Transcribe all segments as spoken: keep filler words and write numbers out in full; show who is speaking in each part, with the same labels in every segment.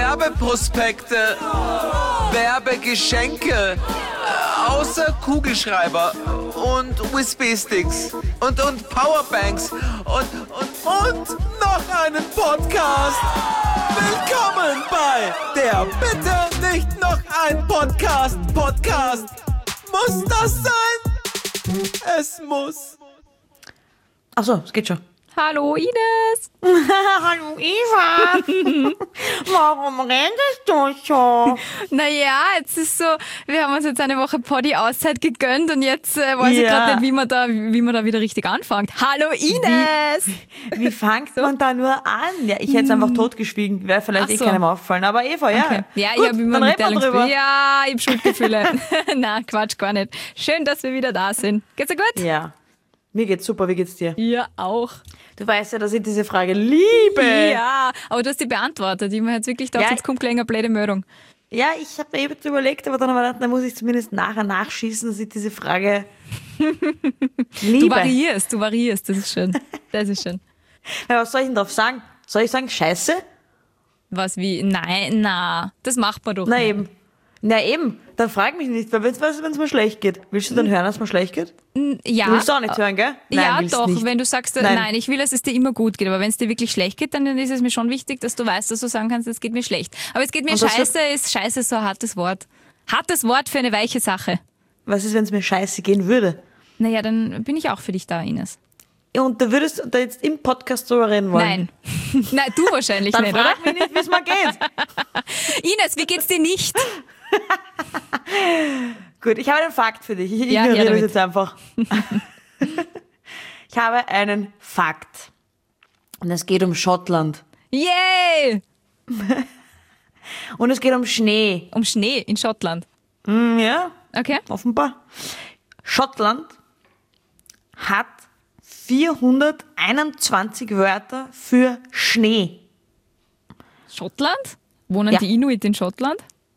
Speaker 1: Werbeprospekte, Werbegeschenke, außer Kugelschreiber und U S B-Sticks und, und Powerbanks und, und, und noch einen Podcast. Willkommen bei der Bitte nicht noch ein Podcast. Podcast. Muss das sein? Es muss.
Speaker 2: Achso, es geht schon.
Speaker 3: Hallo Ines.
Speaker 2: Hallo Eva. Warum redest du so?
Speaker 3: Naja, jetzt ist so, wir haben uns jetzt eine Woche Poddy-Auszeit gegönnt und jetzt äh, weiß
Speaker 2: Ja.
Speaker 3: ich gerade nicht, wie man, da, wie man da wieder richtig anfängt. Hallo Ines.
Speaker 2: Wie, wie fängt man da nur an? Ja, ich hätte es einfach totgeschwiegen. Wäre vielleicht
Speaker 3: Ach
Speaker 2: eh
Speaker 3: so.
Speaker 2: keinem aufgefallen. Aber Eva, ja.
Speaker 3: Okay. Ja,
Speaker 2: Gut,
Speaker 3: ich habe immer
Speaker 2: dann reden wir
Speaker 3: Mitteilungsbe-
Speaker 2: drüber.
Speaker 3: Ja, ich habe Schuldgefühle. Na, Quatsch, gar nicht. Schön, dass wir wieder da sind. Geht's dir gut?
Speaker 2: Ja. Mir geht's super, wie geht's dir?
Speaker 3: Ja, auch.
Speaker 2: Du weißt ja, dass ich diese Frage liebe.
Speaker 3: Ja, aber du hast die beantwortet. Ich mir jetzt wirklich gedacht,
Speaker 2: Ja.
Speaker 3: jetzt kommt gleich eine blöde Meldung.
Speaker 2: Ja, ich habe mir eben überlegt, aber dann habe ich gedacht, dann muss ich zumindest nachher nachschießen, dass ich diese Frage liebe.
Speaker 3: Du variierst, du variierst, das ist schön. Das ist schön.
Speaker 2: Ja, was soll ich denn drauf sagen? Soll ich sagen Scheiße?
Speaker 3: Was wie? Nein, na, das macht man doch
Speaker 2: Na
Speaker 3: nicht.
Speaker 2: eben. Na eben. Dann frag mich nicht, weil wenn es mir schlecht geht. Willst du dann hören, dass es mir schlecht geht?
Speaker 3: Ja.
Speaker 2: Du willst auch nicht hören, gell? Nein,
Speaker 3: ja,
Speaker 2: willst
Speaker 3: doch,
Speaker 2: nicht.
Speaker 3: wenn du sagst, äh,
Speaker 2: Nein.
Speaker 3: nein. ich will, dass es dir immer gut geht, aber wenn es dir wirklich schlecht geht, dann ist es mir schon wichtig, dass du weißt, dass du sagen kannst, es geht mir schlecht. Aber es geht mir
Speaker 2: Und das
Speaker 3: scheiße, ist scheiße so ein hartes Wort. Hartes Wort für eine weiche Sache.
Speaker 2: Was ist, wenn es mir scheiße gehen würde?
Speaker 3: Naja, dann bin ich auch für dich da, Ines.
Speaker 2: Und da würdest du da jetzt im Podcast drüber reden wollen?
Speaker 3: Nein. Nein, du wahrscheinlich
Speaker 2: Dann
Speaker 3: nicht, oder?
Speaker 2: frag mich nicht, wie es mir geht.
Speaker 3: Ines, wie geht's dir nicht?
Speaker 2: Gut, ich habe einen Fakt für dich. Ich
Speaker 3: Ja,
Speaker 2: ignoriere
Speaker 3: her
Speaker 2: das
Speaker 3: damit.
Speaker 2: jetzt einfach. Ich habe einen Fakt. Und es geht um Schottland.
Speaker 3: Yay!
Speaker 2: Und es geht um Schnee.
Speaker 3: Um Schnee in Schottland.
Speaker 2: Hm, ja,
Speaker 3: Okay.
Speaker 2: offenbar. Schottland hat vierhunderteinundzwanzig Wörter für Schnee.
Speaker 3: Schottland? Wohnen
Speaker 2: Ja.
Speaker 3: die Inuit in Schottland?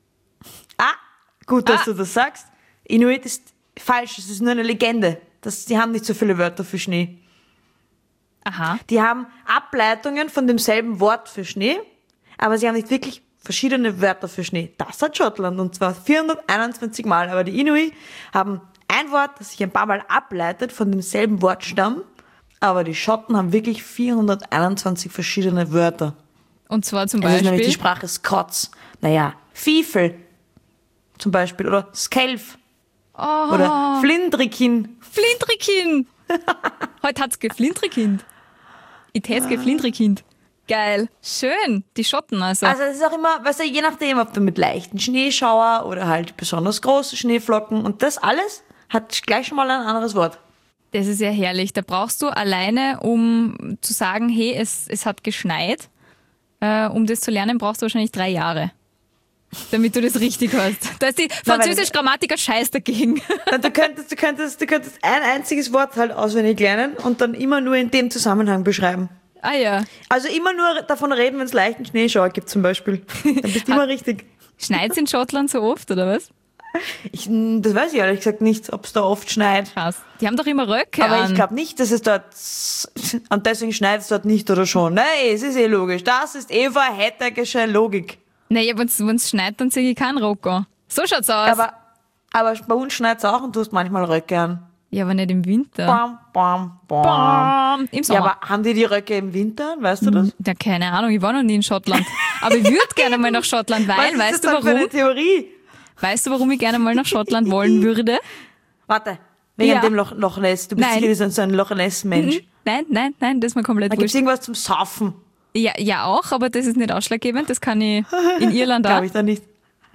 Speaker 2: Ah, gut, dass
Speaker 3: Ah.
Speaker 2: du das sagst. Inuit ist falsch, es ist nur eine Legende. Das, die haben nicht so viele Wörter für Schnee.
Speaker 3: Aha.
Speaker 2: Die haben Ableitungen von demselben Wort für Schnee, aber sie haben nicht wirklich verschiedene Wörter für Schnee. Das hat Schottland, und zwar vierhunderteinundzwanzig Mal. Aber die Inuit haben ein Wort, das sich ein paar Mal ableitet von demselben Wortstamm, aber die Schotten haben wirklich vierhunderteinundzwanzig verschiedene Wörter.
Speaker 3: Und zwar zum
Speaker 2: Das ist nämlich die
Speaker 3: Beispiel.
Speaker 2: Sprache Scots. Naja, Fiefel zum Beispiel oder Skelf
Speaker 3: Oh,
Speaker 2: oder Flindrikin.
Speaker 3: Flindrikind. Heute hat's geflindrikind. Ich tät's geflindrikind. Geil. Schön. Die Schotten also.
Speaker 2: Also es ist auch immer, weißt du, je nachdem, ob du mit leichten Schneeschauer oder halt besonders große Schneeflocken, und das alles hat gleich schon mal ein anderes Wort.
Speaker 3: Das ist ja herrlich. Da brauchst du alleine, um zu sagen, hey, es, es hat geschneit, äh, um das zu lernen, brauchst du wahrscheinlich drei Jahre. Damit du das richtig hast. Da ist die französische Grammatiker scheiß dagegen.
Speaker 2: Du könntest, du könntest, du könntest ein einziges Wort halt auswendig lernen und dann immer nur in dem Zusammenhang beschreiben.
Speaker 3: Ah ja.
Speaker 2: Also immer nur davon reden, wenn es leichten Schneeschauer gibt zum Beispiel. Dann bist du immer richtig.
Speaker 3: Schneit's in Schottland so oft, oder was?
Speaker 2: Ich, das weiß ich ehrlich gesagt nicht, ob es da oft schneit.
Speaker 3: Krass. Die haben doch immer Röcke
Speaker 2: Aber
Speaker 3: an.
Speaker 2: ich glaube nicht, dass es dort, und deswegen schneit es dort nicht oder schon. Nein, es ist eh logisch. Das ist Eva Hettergesche Logik.
Speaker 3: Naja, wenn's, wenn's schneit, dann sehe ich keinen Rock an. So schaut's aus.
Speaker 2: Aber, aber bei uns schneit es auch und du hast manchmal Röcke an.
Speaker 3: ja, aber nicht im Winter.
Speaker 2: Bam, bam, bam.
Speaker 3: Bam. Im
Speaker 2: Ja,
Speaker 3: Sommer.
Speaker 2: aber haben die die Röcke im Winter an? Weißt du das?
Speaker 3: Ja, keine Ahnung, ich war noch nie in Schottland. Aber ich würde gerne mal nach Schottland, weil,
Speaker 2: Was ist
Speaker 3: weißt
Speaker 2: das
Speaker 3: du
Speaker 2: dann für eine
Speaker 3: warum?
Speaker 2: Theorie?
Speaker 3: Weißt du, warum ich gerne mal nach Schottland wollen würde?
Speaker 2: Warte, wegen
Speaker 3: Ja.
Speaker 2: dem Loch, Loch Ness. Du bist
Speaker 3: Nein.
Speaker 2: sicher so ein Loch Ness-Mensch.
Speaker 3: Nein, nein, nein, das ist mir komplett
Speaker 2: Da gibt es
Speaker 3: wurscht.
Speaker 2: irgendwas zum Saufen.
Speaker 3: Ja, ja auch, aber das ist nicht ausschlaggebend. Das kann ich in Irland auch.
Speaker 2: Glaube ich da nicht.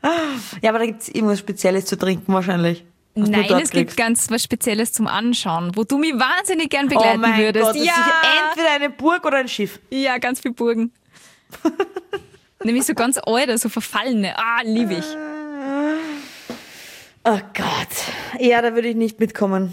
Speaker 2: Ja, aber da gibt es irgendwas Spezielles zu trinken wahrscheinlich. was du
Speaker 3: Nein,
Speaker 2: dort
Speaker 3: es gibt
Speaker 2: kriegst.
Speaker 3: ganz was Spezielles zum Anschauen, wo du mich wahnsinnig gern begleiten
Speaker 2: Oh mein
Speaker 3: würdest.
Speaker 2: Gott, das
Speaker 3: ja,
Speaker 2: ist sicher entweder eine Burg oder ein Schiff.
Speaker 3: ja, ganz viel Burgen. Nämlich so ganz alte, so verfallene. Ah, liebe ich.
Speaker 2: Oh Gott. Ja, da würde ich nicht mitkommen.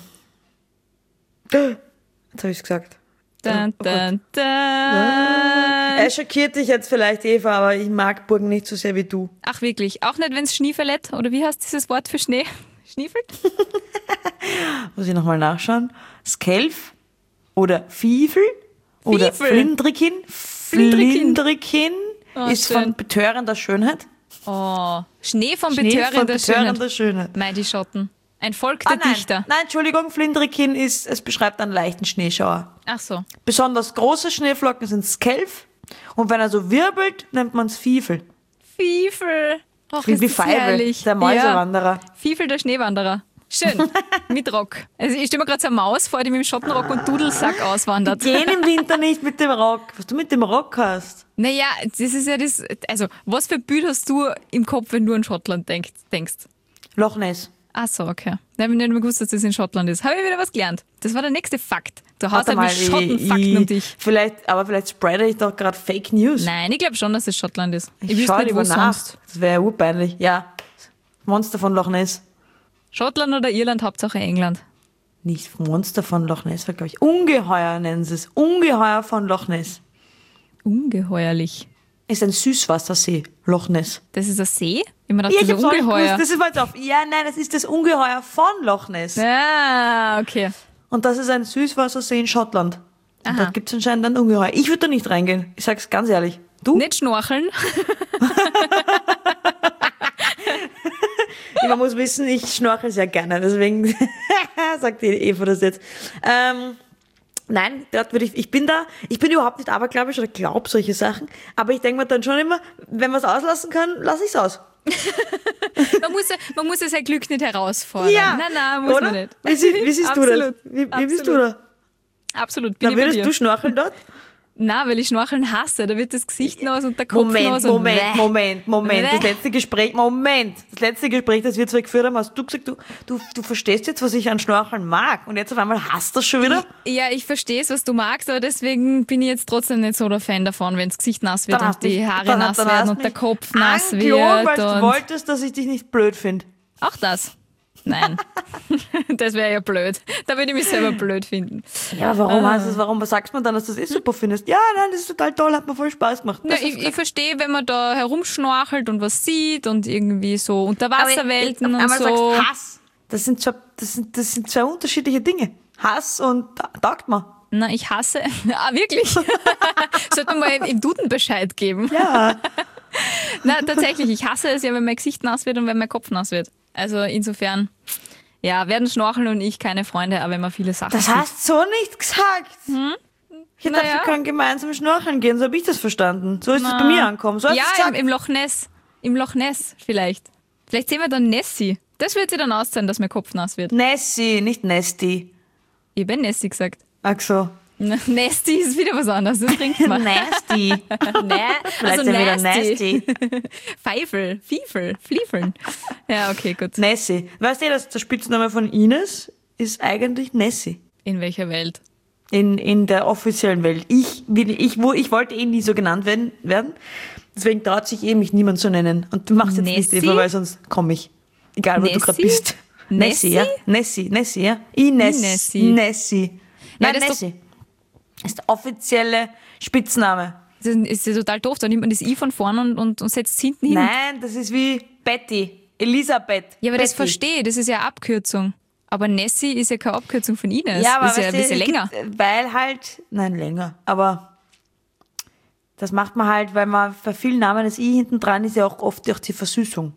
Speaker 2: Jetzt habe ich es gesagt.
Speaker 3: Dun,
Speaker 2: Oh Gott.
Speaker 3: dun, dun.
Speaker 2: Er schockiert dich jetzt vielleicht, Eva, aber ich mag Burgen nicht so sehr wie du.
Speaker 3: Ach wirklich, auch nicht, wenn es Schniefelet, oder wie heißt dieses Wort für Schnee? Schniefelt?
Speaker 2: Muss ich nochmal nachschauen. Skelf oder Fiefel oder
Speaker 3: Fiefel.
Speaker 2: Flindrikin.
Speaker 3: Flindrikin.
Speaker 2: Flindrikin.
Speaker 3: Oh,
Speaker 2: ist
Speaker 3: schön.
Speaker 2: von betörender Schönheit.
Speaker 3: Oh, Schnee von
Speaker 2: Schnee
Speaker 3: betörender,
Speaker 2: von betörender
Speaker 3: Schönheit.
Speaker 2: Schönheit.
Speaker 3: Mei, die Schotten. Ein Volk der
Speaker 2: Ah, nein,
Speaker 3: Dichter.
Speaker 2: nein, Entschuldigung, Flindrikin ist, es beschreibt einen leichten Schneeschauer.
Speaker 3: Ach so.
Speaker 2: Besonders große Schneeflocken sind Skelf und wenn er so wirbelt, nennt man es Fiefel.
Speaker 3: Fiefel. Och,
Speaker 2: Wie,
Speaker 3: ist
Speaker 2: wie
Speaker 3: das
Speaker 2: Feivel,
Speaker 3: herrlich.
Speaker 2: der Mäusewanderer.
Speaker 3: Ja. Fiefel, der Schneewanderer. Schön. Mit Rock. Also ich stelle mir gerade so eine Maus vor, die mit dem Schottenrock und Dudelsack auswandert.
Speaker 2: Gehen im Winter nicht mit dem Rock. Was du mit dem Rock hast.
Speaker 3: Naja, das ist ja das. Also, was für ein Bild hast du im Kopf, wenn du an Schottland denk, denkst?
Speaker 2: Loch Ness.
Speaker 3: Ach so, okay. Da habe ich nicht mehr gewusst, dass das in Schottland ist. Habe ich wieder was gelernt. Das war der nächste Fakt. Du hast
Speaker 2: Warte
Speaker 3: halt mit
Speaker 2: ich-
Speaker 3: Schottenfakten
Speaker 2: ich-
Speaker 3: um dich.
Speaker 2: Vielleicht, aber vielleicht spreade ich doch gerade Fake News.
Speaker 3: Nein, ich glaube schon, dass es Schottland ist. Ich,
Speaker 2: Ich
Speaker 3: wüsste
Speaker 2: schau
Speaker 3: nicht, wo
Speaker 2: lieber nach.
Speaker 3: sonst.
Speaker 2: Das wäre ja urpeinlich. Ja. Monster von Loch Ness.
Speaker 3: Schottland oder Irland, Hauptsache England.
Speaker 2: Nicht Monster von Loch Ness, glaube ich. Ungeheuer nennen sie es. Ungeheuer von Loch Ness.
Speaker 3: Ungeheuerlich.
Speaker 2: Ist ein Süßwassersee, Loch Ness.
Speaker 3: Das ist ein See? Ich mir dachte,
Speaker 2: Ja, ich
Speaker 3: das ist
Speaker 2: hab's
Speaker 3: ein
Speaker 2: auch nicht
Speaker 3: Ungeheuer.
Speaker 2: gewusst. Das ist mal auf. Ja, nein, das ist das Ungeheuer von Loch Ness.
Speaker 3: Ah, okay.
Speaker 2: Und das ist ein Süßwassersee in Schottland. Und
Speaker 3: Aha.
Speaker 2: dort gibt es anscheinend ein Ungeheuer. Ich würde da nicht reingehen. Ich sag's ganz ehrlich. Du?
Speaker 3: Nicht schnorcheln.
Speaker 2: Man muss wissen, ich schnorchel sehr gerne. Deswegen sagt die Eva das jetzt. Ähm, nein, dort würde ich, ich bin da, ich bin überhaupt nicht abergläubisch oder glaub solche Sachen. Aber ich denke mir dann schon immer, wenn man es auslassen kann, lasse ich es aus.
Speaker 3: Man muss, ja- man muss ja sein Glück nicht herausfordern.
Speaker 2: Ja.
Speaker 3: Nein, nein, muss
Speaker 2: oder?
Speaker 3: man nicht.
Speaker 2: Wie, sie- wie siehst du das?
Speaker 3: Absolut.
Speaker 2: Wie, wie bist du
Speaker 3: Absolut.
Speaker 2: da?
Speaker 3: Absolut, bin
Speaker 2: Da
Speaker 3: ich bei
Speaker 2: würdest
Speaker 3: dir.
Speaker 2: du schnorcheln dort?
Speaker 3: Nein, weil ich Schnorcheln hasse. Da wird das Gesicht nass und der Kopf
Speaker 2: Moment,
Speaker 3: nass. und
Speaker 2: Moment,
Speaker 3: bäh.
Speaker 2: Moment, Moment. Das
Speaker 3: Bäh.
Speaker 2: letzte Gespräch, Moment. Das letzte Gespräch, das wir zwei geführt haben, hast du gesagt, du, du, du verstehst jetzt, was ich an Schnorcheln mag. Und jetzt auf einmal hasst du das schon wieder?
Speaker 3: Ja, ich verstehe es, was du magst, aber deswegen bin ich jetzt trotzdem nicht so der Fan davon, wenn das Gesicht nass wird
Speaker 2: Dann hast
Speaker 3: und die
Speaker 2: mich-
Speaker 3: Haare
Speaker 2: dann-
Speaker 3: nass
Speaker 2: dann hast
Speaker 3: werden und
Speaker 2: mich
Speaker 3: der Kopf nass
Speaker 2: angelogen,
Speaker 3: wird.
Speaker 2: weil du
Speaker 3: Und
Speaker 2: wolltest, dass ich dich nicht blöd finde.
Speaker 3: auch das. Nein. Das wäre ja blöd. Da würde ich mich selber blöd finden.
Speaker 2: Ja, aber warum
Speaker 3: Ah.
Speaker 2: hast du es, warum sagst du mir dann, dass du das eh super findest? Ja, nein, das ist total toll, hat mir voll Spaß gemacht.
Speaker 3: Ja,
Speaker 2: Das
Speaker 3: ich,
Speaker 2: ist-
Speaker 3: ich verstehe, wenn man da herumschnorchelt und was sieht und irgendwie so
Speaker 2: Aber
Speaker 3: Unterwasserwelten
Speaker 2: auf
Speaker 3: und
Speaker 2: einmal
Speaker 3: so.
Speaker 2: sagst Hass. Das sind, zwei, das, sind, das sind zwei unterschiedliche Dinge. Hass und ta- taugt mir.
Speaker 3: Na, ich hasse. Ah, wirklich? Sollte man mal im, im Duden Bescheid geben.
Speaker 2: Ja.
Speaker 3: Na, tatsächlich, ich hasse es ja, wenn mein Gesicht nass wird und wenn mein Kopf nass wird. Also insofern, ja, werden Schnorcheln und ich keine Freunde, aber wenn man viele Sachen
Speaker 2: Das
Speaker 3: sieht.
Speaker 2: hast du so nicht gesagt. Ich dachte,
Speaker 3: Naja.
Speaker 2: wir können gemeinsam schnorcheln gehen, so habe ich das verstanden. So ist es bei mir angekommen. So hast
Speaker 3: Ja,
Speaker 2: du's
Speaker 3: im,
Speaker 2: gesagt.
Speaker 3: im Loch Ness. Im Loch Ness vielleicht. Vielleicht sehen wir dann Nessie. Das wird sie dann auszahlen, dass mein Kopf nass wird.
Speaker 2: Nessie, nicht Nesty.
Speaker 3: Ich habe Nessie gesagt.
Speaker 2: Ach so.
Speaker 3: Na, Nestie ist wieder was anderes, das trinkt man.
Speaker 2: Nasty.
Speaker 3: Ne?
Speaker 2: Vielleicht
Speaker 3: Also
Speaker 2: sind wieder
Speaker 3: nasty.
Speaker 2: nasty.
Speaker 3: Pfeifel, Fiefel, Fliefeln. Ja, okay, gut.
Speaker 2: Nessie. Weißt du, dass der Spitzname von Ines ist eigentlich Nessie?
Speaker 3: In welcher Welt?
Speaker 2: In, in der offiziellen Welt. Ich, will, ich, wo, ich wollte eh nie so genannt werden, werden. Deswegen traut sich eh, mich niemand zu nennen. Und du machst jetzt nicht,
Speaker 3: Nessie?
Speaker 2: Eva, weil sonst komme ich. Egal, wo du gerade
Speaker 3: Nessie?
Speaker 2: bist. Nessie, ja? Nessie, Nessie, ja? Ines.
Speaker 3: Inessie.
Speaker 2: Nessie.
Speaker 3: Ja,
Speaker 2: Nein,
Speaker 3: das ist
Speaker 2: Nessie. Das ist der offizielle Spitzname.
Speaker 3: Das ist ja total doof, da nimmt man das I von vorne und, und, und setzt es hinten hin.
Speaker 2: Nein, das ist wie Betty. Elisabeth.
Speaker 3: Ja, aber das
Speaker 2: Betty.
Speaker 3: verstehe ich, das ist ja eine Abkürzung. Aber Nessie ist ja keine Abkürzung von Ines.
Speaker 2: Ja, aber
Speaker 3: das ist ja ein
Speaker 2: weißt du,
Speaker 3: bisschen
Speaker 2: es
Speaker 3: länger.
Speaker 2: Gibt, weil halt, nein, länger, aber das macht man halt, weil man bei vielen Namen das I hinten dran ist ja auch oft durch die Versüßung.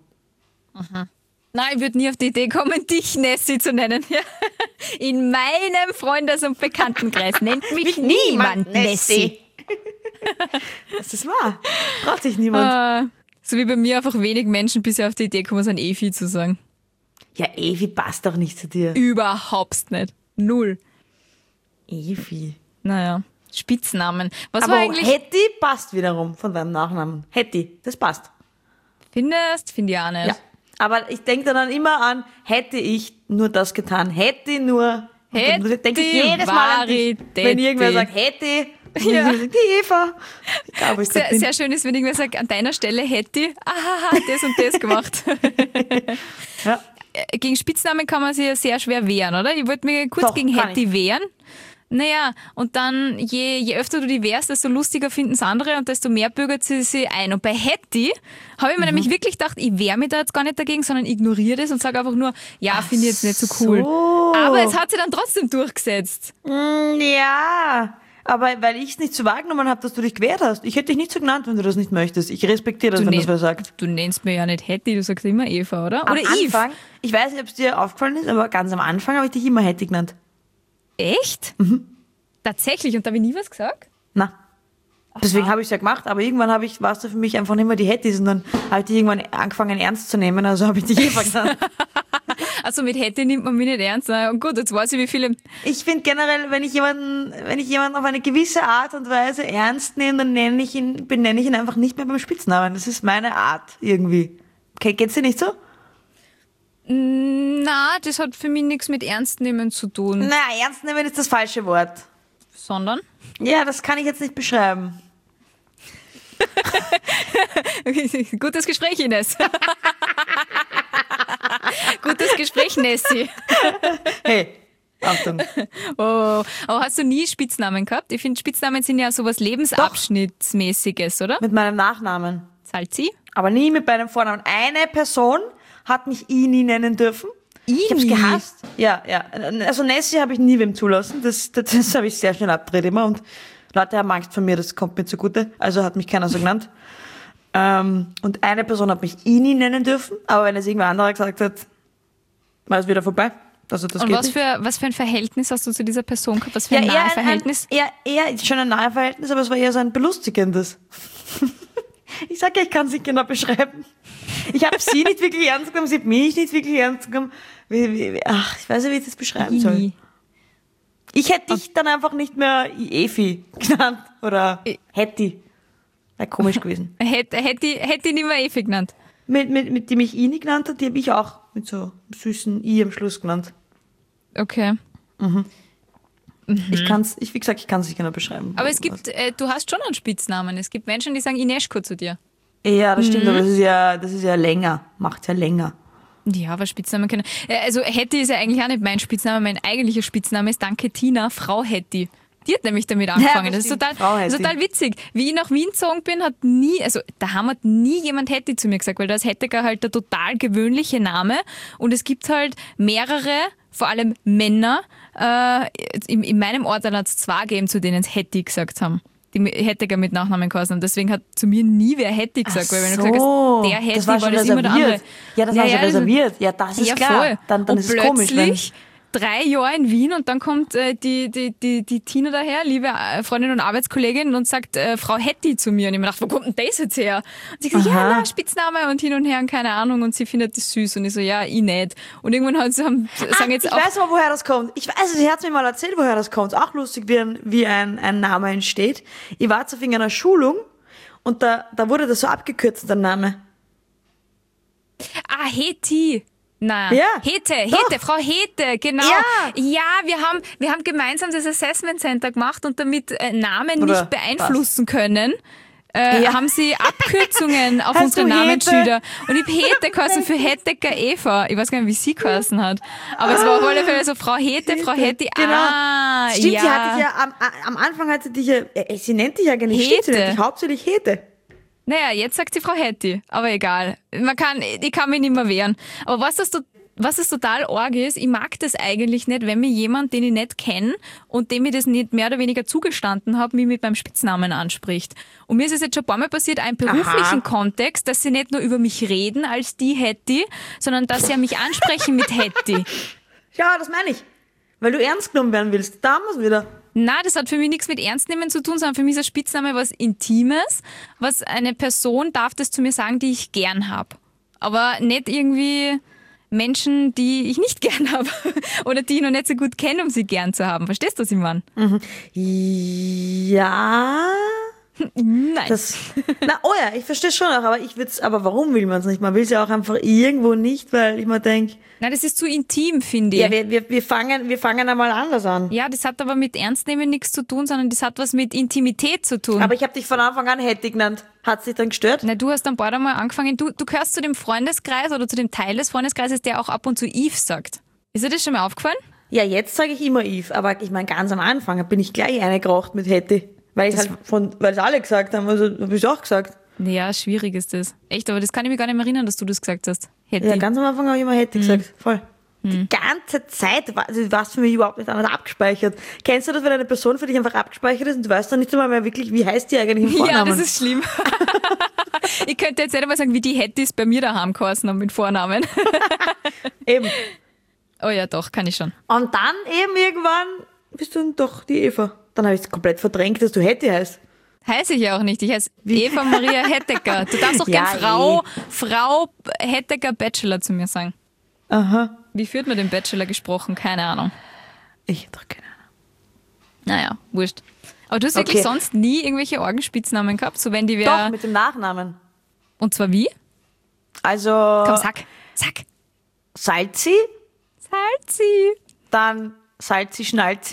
Speaker 3: Nein, ich würde nie auf die Idee kommen, dich Nessie zu nennen. Ja. In meinem Freundes- und Bekanntenkreis nennt mich niemand Nessie.
Speaker 2: Das ist wahr. Braucht sich niemand.
Speaker 3: Äh, so wie bei mir einfach wenig Menschen bisher auf die Idee kommen, so ein Evi zu sagen.
Speaker 2: Ja, Evi passt doch nicht zu dir.
Speaker 3: Überhaupt nicht. Null.
Speaker 2: Evi.
Speaker 3: Naja, Spitznamen. Was
Speaker 2: Aber
Speaker 3: war eigentlich...
Speaker 2: Hetty passt wiederum von deinem Nachnamen. Hetty, das passt.
Speaker 3: Findest? Finde ich auch nicht.
Speaker 2: Ja. Aber ich denke dann immer an, hätte ich nur das getan. Hätte nur.
Speaker 3: Hätte,
Speaker 2: Und dann denke ich jedes Mal an dich,
Speaker 3: Vari,
Speaker 2: wenn irgendwer
Speaker 3: Detti.
Speaker 2: sagt, hätte.
Speaker 3: Ja.
Speaker 2: Ja. Die Eva. Ich glaube, ich
Speaker 3: Sehr,
Speaker 2: bin.
Speaker 3: sehr schön ist, wenn irgendwer sagt, an deiner Stelle hätte ich ahaha, das und das gemacht.
Speaker 2: Ja.
Speaker 3: Gegen Spitznamen kann man sich ja sehr schwer wehren, oder? Ich wollte mich kurz
Speaker 2: Doch,
Speaker 3: gegen
Speaker 2: kann
Speaker 3: Hetty wehren. Naja, und dann, je, je öfter du die wehrst, desto lustiger finden es andere und desto mehr bürgert sie sich ein. Und bei Hetty habe ich mir
Speaker 2: Mhm.
Speaker 3: nämlich wirklich gedacht, ich wehre mich da jetzt gar nicht dagegen, sondern ignoriere das und sage einfach nur, ja, finde ich jetzt nicht so cool.
Speaker 2: so.
Speaker 3: Aber es hat sich dann trotzdem durchgesetzt.
Speaker 2: Mm, ja. aber weil ich es nicht so wahrgenommen habe, dass du dich gewehrt hast. Ich hätte dich nicht so genannt, wenn du das nicht möchtest. Ich respektiere das,
Speaker 3: Du,
Speaker 2: wenn
Speaker 3: nenn,
Speaker 2: das wer sagt.
Speaker 3: du nennst mir ja nicht Hetty, du sagst immer Eva, oder?
Speaker 2: Am
Speaker 3: Oder Eve.
Speaker 2: Anfang, ich weiß nicht, ob es dir aufgefallen ist, aber ganz am Anfang habe ich dich immer Hetty genannt.
Speaker 3: Echt? Tatsächlich? Und da habe ich nie was gesagt?
Speaker 2: Na. Deswegen habe ich es ja gemacht, aber irgendwann habe ich, warst du für mich einfach nicht mehr die Hettis und dann habe ich dich irgendwann angefangen ernst zu nehmen, also habe ich dich Eva genannt.
Speaker 3: Also mit Hetty nimmt man mich nicht ernst. Na, und gut, jetzt weiß ich, wie viele...
Speaker 2: Ich finde generell, wenn ich jemanden, wenn ich jemanden auf eine gewisse Art und Weise ernst nehme, dann nenne ich ihn, benenne ich ihn einfach nicht mehr beim Spitznamen. Das ist meine Art irgendwie. Okay, geht's dir nicht so?
Speaker 3: Na, das hat für mich nichts mit Ernstnehmen zu tun.
Speaker 2: Na, ernst nehmen ist das falsche Wort.
Speaker 3: Sondern?
Speaker 2: Ja, das kann ich jetzt nicht beschreiben.
Speaker 3: Gutes Gespräch, Ines. Gutes Gespräch, Nessie.
Speaker 2: Hey, Achtung.
Speaker 3: Oh, aber hast du nie Spitznamen gehabt? Ich finde, Spitznamen sind ja sowas Lebensabschnittsmäßiges, oder?
Speaker 2: Mit meinem Nachnamen.
Speaker 3: Salzi?
Speaker 2: Aber nie mit meinem Vornamen. Eine Person hat mich Ini nennen dürfen. Ich hab's
Speaker 3: Ini?
Speaker 2: gehasst. Ja, ja. Also Nessie habe ich nie wem zulassen. Das, das, das habe ich sehr schnell abgedreht immer. Und Leute haben Angst vor mir, das kommt mir zugute. Also hat mich keiner so genannt. Ähm, und eine Person hat mich Ini nennen dürfen. Aber wenn es irgendwer anderer gesagt hat, war es wieder vorbei. Also das
Speaker 3: Und
Speaker 2: geht
Speaker 3: was
Speaker 2: nicht.
Speaker 3: für, was für ein Verhältnis hast du zu dieser Person gehabt? Was für
Speaker 2: Ja,
Speaker 3: ein
Speaker 2: eher
Speaker 3: nahes
Speaker 2: ein,
Speaker 3: Verhältnis?
Speaker 2: Ein, eher, eher schon ein nahes Verhältnis, aber es war eher so ein belustigendes. Ich sag ja, ich kann es nicht genau beschreiben. Ich habe sie nicht wirklich ernst genommen, sie hat mich nicht wirklich ernst genommen. Wie, wie, wie, ach, ich weiß nicht, wie ich das beschreiben soll.
Speaker 3: Ini.
Speaker 2: Ich hätte dich dann einfach nicht mehr Efi genannt oder Hetty. Wäre komisch gewesen.
Speaker 3: Hätte, hätte, hätte ich nicht mehr Evi genannt.
Speaker 2: Mit, mit, mit dem ich Ini genannt habe, die habe ich auch mit so einem süßen I am Schluss genannt.
Speaker 3: Okay.
Speaker 2: Ich kann's, ich, wie gesagt, ich kann es nicht genau beschreiben.
Speaker 3: Aber es gibt, äh, du hast schon einen Spitznamen. Es gibt Menschen, die sagen Ineschko zu dir.
Speaker 2: Ja, das stimmt, aber das ist ja, das ist ja länger. Macht ja länger.
Speaker 3: Ja, aber Spitznamen können. Äh, Also Hetty ist ja eigentlich auch nicht mein Spitzname. Mein eigentlicher Spitzname ist Danke Tina, Frau Hetty. Die hat nämlich damit angefangen.
Speaker 2: das
Speaker 3: das ist
Speaker 2: stimmt,
Speaker 3: total,
Speaker 2: Frau
Speaker 3: das ist
Speaker 2: Hetty.
Speaker 3: total witzig. Wie ich nach Wien gezogen bin, hat nie, also daheim hat nie jemand Hetty zu mir gesagt, weil das Hettecker halt der total gewöhnliche Name und es gibt halt mehrere, vor allem Männer, äh, in, in meinem Ort hat es zwei gegeben, zu denen es Hetty gesagt haben. Die Hettecker mit Nachnamen geheißen haben. Deswegen hat zu mir nie wer Hetty gesagt, weil wenn du gesagt hast, der Hetty,
Speaker 2: das war, schon
Speaker 3: das immer der andere.
Speaker 2: reserviert. Ja, das war schon
Speaker 3: das-
Speaker 2: reserviert. Ja, das ist
Speaker 3: ja,
Speaker 2: klar.
Speaker 3: voll.
Speaker 2: Dann, dann
Speaker 3: und
Speaker 2: ist es komisch, wenn...
Speaker 3: plötzlich drei Jahre in Wien und dann kommt äh, die, die, die, die Tina daher, liebe äh, Freundin und Arbeitskollegin und sagt äh, Frau Hetty zu mir. Und ich mir gedacht, wo kommt denn das jetzt her? Und sie gesagt,
Speaker 2: Aha.
Speaker 3: ja, na, Spitzname und hin und her und keine Ahnung und sie findet das süß und ich so, ja, ich nicht. Und irgendwann haben sie haben, sagen jetzt
Speaker 2: ich
Speaker 3: auch,
Speaker 2: weiß mal, woher das kommt. Ich weiß, sie hat mir mal erzählt, woher das kommt. Auch lustig, wie ein, wie ein, ein Name entsteht. Ich war zu einer Schulung und da, da wurde das so abgekürzt, der Name.
Speaker 3: ah, Hetty. Na,
Speaker 2: Ja,
Speaker 3: Hete,
Speaker 2: doch.
Speaker 3: Hete, Frau Hete, genau.
Speaker 2: Ja.
Speaker 3: ja wir, haben, wir haben gemeinsam das Assessment Center gemacht und damit äh, Namen
Speaker 2: Oder
Speaker 3: nicht beeinflussen können, äh,
Speaker 2: Ja.
Speaker 3: haben sie Abkürzungen auf
Speaker 2: Heißt
Speaker 3: unsere
Speaker 2: du Hete?
Speaker 3: Namensschilder. Und ich habe Hete geheißen für Hettecker Eva. Ich weiß gar nicht, wie sie geheißen hat. Aber es war auf alle Fälle so Frau Hete, Frau Hete.
Speaker 2: Genau.
Speaker 3: Ah,
Speaker 2: Stimmt,
Speaker 3: ja.
Speaker 2: sie hat dich ja am, am Anfang hat sie dich ja, äh, sie nennt dich ja gar nicht, stimmt, sie
Speaker 3: Hete.
Speaker 2: nennt dich hauptsächlich Hete.
Speaker 3: Naja, jetzt sagt sie Frau Hetty, aber egal. Man kann, ich kann mich nicht mehr wehren. Aber was das, was das total arg ist, ich mag das eigentlich nicht, wenn mir jemand, den ich nicht kenne und dem ich das nicht mehr oder weniger zugestanden habe, mich mit meinem Spitznamen anspricht. Und mir ist es jetzt schon ein paar Mal passiert, auch im beruflichen
Speaker 2: Aha.
Speaker 3: Kontext, dass sie nicht nur über mich reden als die Hetty, sondern dass sie mich ansprechen mit Hetty.
Speaker 2: Ja, das meine ich. Weil du ernst genommen werden willst. Da haben wir es wieder.
Speaker 3: Na, das hat für mich nichts mit Ernstnehmen zu tun, sondern für mich ist ein Spitzname was Intimes, was eine Person darf das zu mir sagen, die ich gern habe. Aber nicht irgendwie Menschen, die ich nicht gern habe oder die ich noch nicht so gut kenne, um sie gern zu haben. Verstehst du, was ich meine?
Speaker 2: Ja.
Speaker 3: Nein.
Speaker 2: Das, na, oh ja, ich verstehe schon auch, aber ich würde aber warum will man es nicht? Man will es ja auch einfach irgendwo nicht, weil ich mir denke,
Speaker 3: Nein, das ist zu intim, finde ich.
Speaker 2: ja, wir, wir, wir fangen, wir fangen einmal anders an.
Speaker 3: Ja, das hat aber mit Ernstnehmen nichts zu tun, sondern das hat was mit Intimität zu tun.
Speaker 2: Aber ich habe dich von Anfang an Hetty genannt. Hat sich dann gestört?
Speaker 3: Na, du hast dann bald einmal angefangen, du, du gehörst zu dem Freundeskreis oder zu dem Teil des Freundeskreises, der auch ab und zu Eve sagt. Ist dir das schon mal aufgefallen?
Speaker 2: Ja, jetzt sage ich immer Eve, aber ich meine, ganz am Anfang bin ich gleich eingeraucht mit Hetty. Weil ich
Speaker 3: Das-
Speaker 2: halt von, weil es alle gesagt haben, also habe ich auch gesagt.
Speaker 3: Ja, schwierig ist das. Echt, aber das kann ich mir gar nicht mehr erinnern, dass du das gesagt hast. Hätte
Speaker 2: Ja,
Speaker 3: ich.
Speaker 2: ganz am Anfang habe ich immer Hetty gesagt. Voll. Die ganze Zeit, war- also, was für mich überhaupt nicht anders abgespeichert. Kennst du das, wenn eine Person für dich einfach abgespeichert ist und du weißt dann nicht einmal mehr wirklich, wie heißt die eigentlich im Vornamen?
Speaker 3: Ja, das ist schlimm. Ich könnte jetzt nicht einmal sagen, wie die Hettis bei mir daheim geheißen haben mit Vornamen.
Speaker 2: Eben.
Speaker 3: Oh ja, doch, kann ich schon.
Speaker 2: Und dann eben irgendwann bist du dann doch die Eva. Dann habe ich es komplett verdrängt, dass du Hetty heißt.
Speaker 3: Heiße ich ja auch nicht. Ich heiße Eva Maria Hettecker. Du darfst auch
Speaker 2: Ja,
Speaker 3: gern Frau, Frau Hettecker Bachelor zu mir sagen.
Speaker 2: Aha.
Speaker 3: Wie führt man den Bachelor gesprochen? Keine Ahnung.
Speaker 2: Ich hab doch keine Ahnung.
Speaker 3: Naja, wurscht. Aber du hast
Speaker 2: Okay.
Speaker 3: wirklich sonst nie irgendwelche Orgenspitznamen gehabt? So wenn die
Speaker 2: Doch,
Speaker 3: wer.
Speaker 2: mit dem Nachnamen.
Speaker 3: Und zwar wie?
Speaker 2: Also
Speaker 3: Komm, sag. Sag.
Speaker 2: Salzi,
Speaker 3: Salzi.
Speaker 2: dann Salzi Schnalzi.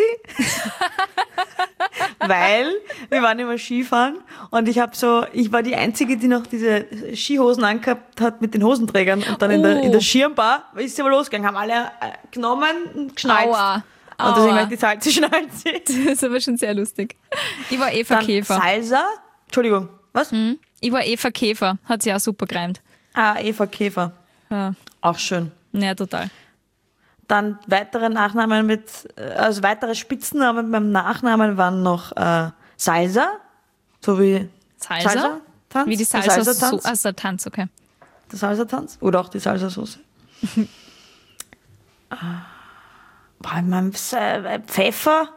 Speaker 2: Weil wir waren immer Skifahren und ich habe so, ich war die Einzige, die noch diese Skihosen angehabt hat mit den Hosenträgern und dann in, der, in der
Speaker 3: Oh.
Speaker 2: Schirmbar ist sie aber losgegangen, haben alle äh, genommen und geschnalzt.
Speaker 3: Aua.
Speaker 2: Und deswegen war
Speaker 3: Aua.
Speaker 2: ich die Salzi Schnalzi.
Speaker 3: Das ist aber schon sehr lustig. Ich war Eva
Speaker 2: Dann
Speaker 3: Käfer.
Speaker 2: Salsa, Entschuldigung, was?
Speaker 3: Ich war Eva Käfer. Hat sie auch super gereimt.
Speaker 2: Ah, Eva Käfer,
Speaker 3: Ja,
Speaker 2: auch schön.
Speaker 3: ja total.
Speaker 2: Dann weitere Nachnamen mit, äh, also weitere Spitzennamen beim Nachnamen waren noch äh, Salsa, so wie
Speaker 3: Salsa?
Speaker 2: Salsa-Tanz.
Speaker 3: Wie die
Speaker 2: der
Speaker 3: Salsa. So,
Speaker 2: Salsa-Tanz,
Speaker 3: also Tanz, okay.
Speaker 2: der Salsa-Tanz oder auch die Salsa-Soße. äh, boah, ich mein, äh, Pfeffer,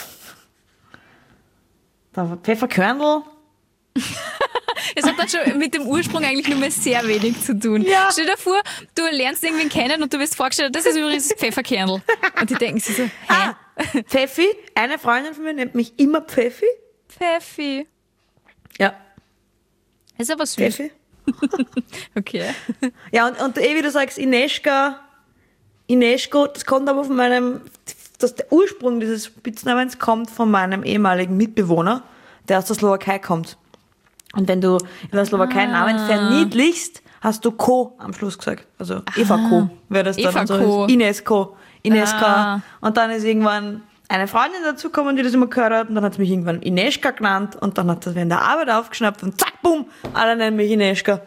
Speaker 2: da war Pfefferkörnel.
Speaker 3: Es hat dann schon mit dem Ursprung eigentlich nur mehr sehr wenig zu tun.
Speaker 2: Ja.
Speaker 3: Stell dir vor, du lernst irgendwen kennen und du wirst vorgestellt, das ist übrigens das Pfefferkernel. Und die denken sich so, hä?
Speaker 2: Ah, Pfeffi, eine Freundin von mir nennt mich immer Pfeffi.
Speaker 3: Pfeffi.
Speaker 2: Ja,
Speaker 3: Ist aber süß.
Speaker 2: Pfeffi.
Speaker 3: Okay.
Speaker 2: Ja, und, und eh, wie du sagst, Ineschka, Ineschko, das kommt aber von meinem, das, der Ursprung dieses Spitznamens kommt von meinem ehemaligen Mitbewohner, der aus der Slowakei kommt. Und wenn du in der Slowakei einen Namen verniedlichst, hast du Ko am Schluss gesagt. Also Eva Ko wäre das dann.
Speaker 3: Eva
Speaker 2: und so
Speaker 3: Ko.
Speaker 2: ist Inesko, Ineska.
Speaker 3: Ah.
Speaker 2: Und dann ist irgendwann eine Freundin dazugekommen, die das immer gehört hat. Und dann hat sie mich irgendwann Ineschka genannt. Und dann hat das während der Arbeit aufgeschnappt und zack, bumm, alle nennen mich Ineschka.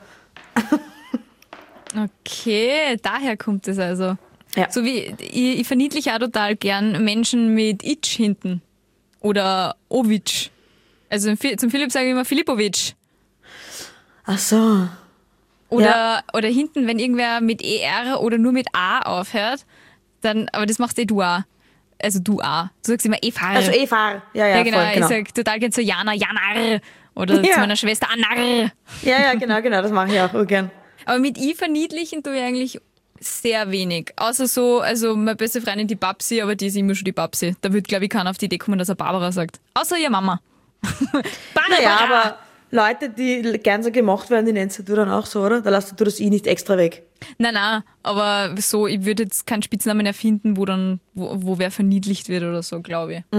Speaker 3: Okay, daher kommt es also.
Speaker 2: Ja.
Speaker 3: So wie, ich, ich verniedliche auch total gern Menschen mit Itch hinten. Oder Ovic. Also zum Philipp sage ich immer Filipovic.
Speaker 2: Ach so.
Speaker 3: Oder,
Speaker 2: Ja.
Speaker 3: oder hinten, wenn irgendwer mit E R oder nur mit A aufhört, dann, aber das machst eh du auch. Also du auch. Du sagst immer Eva.
Speaker 2: Also Eva. Ja, ja,
Speaker 3: ja, genau.
Speaker 2: voll, genau.
Speaker 3: Ich sag total gern zu Jana, Janar. Oder
Speaker 2: Ja.
Speaker 3: zu meiner Schwester Anar.
Speaker 2: Ja, ja, genau, genau, das mache ich auch gern.
Speaker 3: Aber mit I verniedlichen tue ich eigentlich sehr wenig. Außer so, also meine beste Freundin, die Babsi, aber die ist immer schon die Babsi. Da wird, glaube ich, keiner auf die Idee kommen, dass er Barbara sagt. Außer ihr Mama.
Speaker 2: Naja, aber Leute, die gern so gemacht werden, die nennst du dann auch so, oder? Da lässt du das I nicht extra weg.
Speaker 3: Nein, nein, aber so, ich würde jetzt keinen Spitznamen erfinden, wo dann, wo, wo wer verniedlicht wird oder so, glaube ich.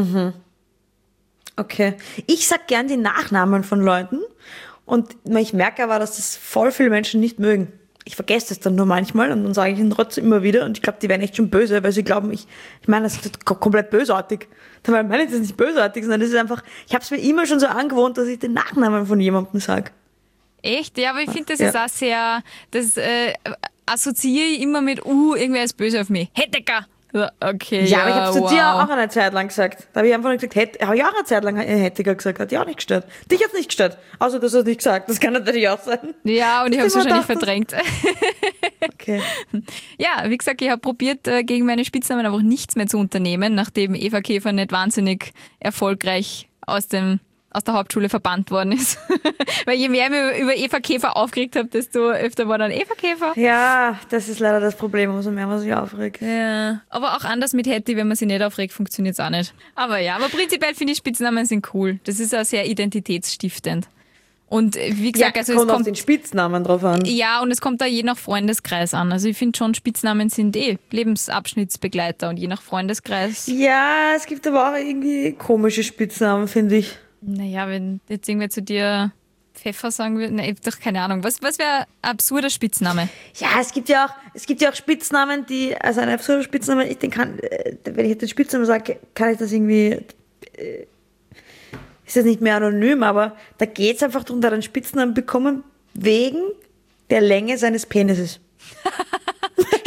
Speaker 2: Okay. Ich sag gern die Nachnamen von Leuten und ich merke aber, dass das voll viele Menschen nicht mögen. Ich vergesse das dann nur manchmal und dann sage ich ihnen trotzdem immer wieder und ich glaube, die werden echt schon böse, weil sie glauben, ich, ich meine, das ist ko- komplett bösartig. Dabei meine ich das nicht bösartig, sondern das ist einfach, ich habe es mir immer schon so angewohnt, dass ich den Nachnamen von jemandem sage.
Speaker 3: Echt? Ja, aber ich finde, das
Speaker 2: Ja.
Speaker 3: ist auch sehr, das äh, assoziiere ich immer mit, uh, irgendwer ist böse auf mich. Hettecker. Ja, okay,
Speaker 2: Ja,
Speaker 3: ja,
Speaker 2: aber ich habe es zu
Speaker 3: wow.
Speaker 2: dir auch eine Zeit lang gesagt. Da habe ich einfach nur gesagt, hätte, habe ich auch eine Zeit lang Hettiger gesagt, hat dich auch nicht gestört. Dich hat's nicht gestört, außer dass du es nicht gesagt. Das kann natürlich auch sein.
Speaker 3: Ja, und ich habe es
Speaker 2: immer
Speaker 3: wahrscheinlich
Speaker 2: gedacht,
Speaker 3: verdrängt.
Speaker 2: Okay.
Speaker 3: Ja, wie gesagt, ich habe probiert, äh, gegen meine Spitznamen einfach nichts mehr zu unternehmen, nachdem Eva Käfer nicht wahnsinnig erfolgreich aus dem aus der Hauptschule verbannt worden ist. Weil je mehr ich mich über Eva Käfer aufgeregt habe, desto öfter war dann Eva Käfer.
Speaker 2: Ja, das ist leider das Problem, umso mehr man sich aufregt.
Speaker 3: Ja, aber auch anders mit Hetty, wenn man sich nicht aufregt, funktioniert es auch nicht. Aber ja, aber prinzipiell finde ich Spitznamen sind cool. Das ist auch sehr identitätsstiftend. Und äh, wie gesagt,
Speaker 2: Ja,
Speaker 3: also
Speaker 2: kommt
Speaker 3: es
Speaker 2: auf
Speaker 3: kommt
Speaker 2: den Spitznamen drauf an.
Speaker 3: ja, und es kommt da je nach Freundeskreis an. Also ich finde schon, Spitznamen sind eh Lebensabschnittsbegleiter und je nach Freundeskreis.
Speaker 2: Ja, es gibt aber auch irgendwie komische Spitznamen, finde ich.
Speaker 3: Naja, wenn jetzt irgendwer zu dir Pfeffer sagen würde, nein, doch keine Ahnung. Was, was wäre ein absurder Spitzname?
Speaker 2: Ja, es gibt ja auch, es gibt ja auch Spitznamen, die, also ein absurder Spitzname, ich den kann, äh, wenn ich jetzt den Spitznamen sage, kann ich das irgendwie, äh, ist das nicht mehr anonym, aber da geht es einfach darum, da einen Spitznamen bekommen, wegen der Länge seines Penises.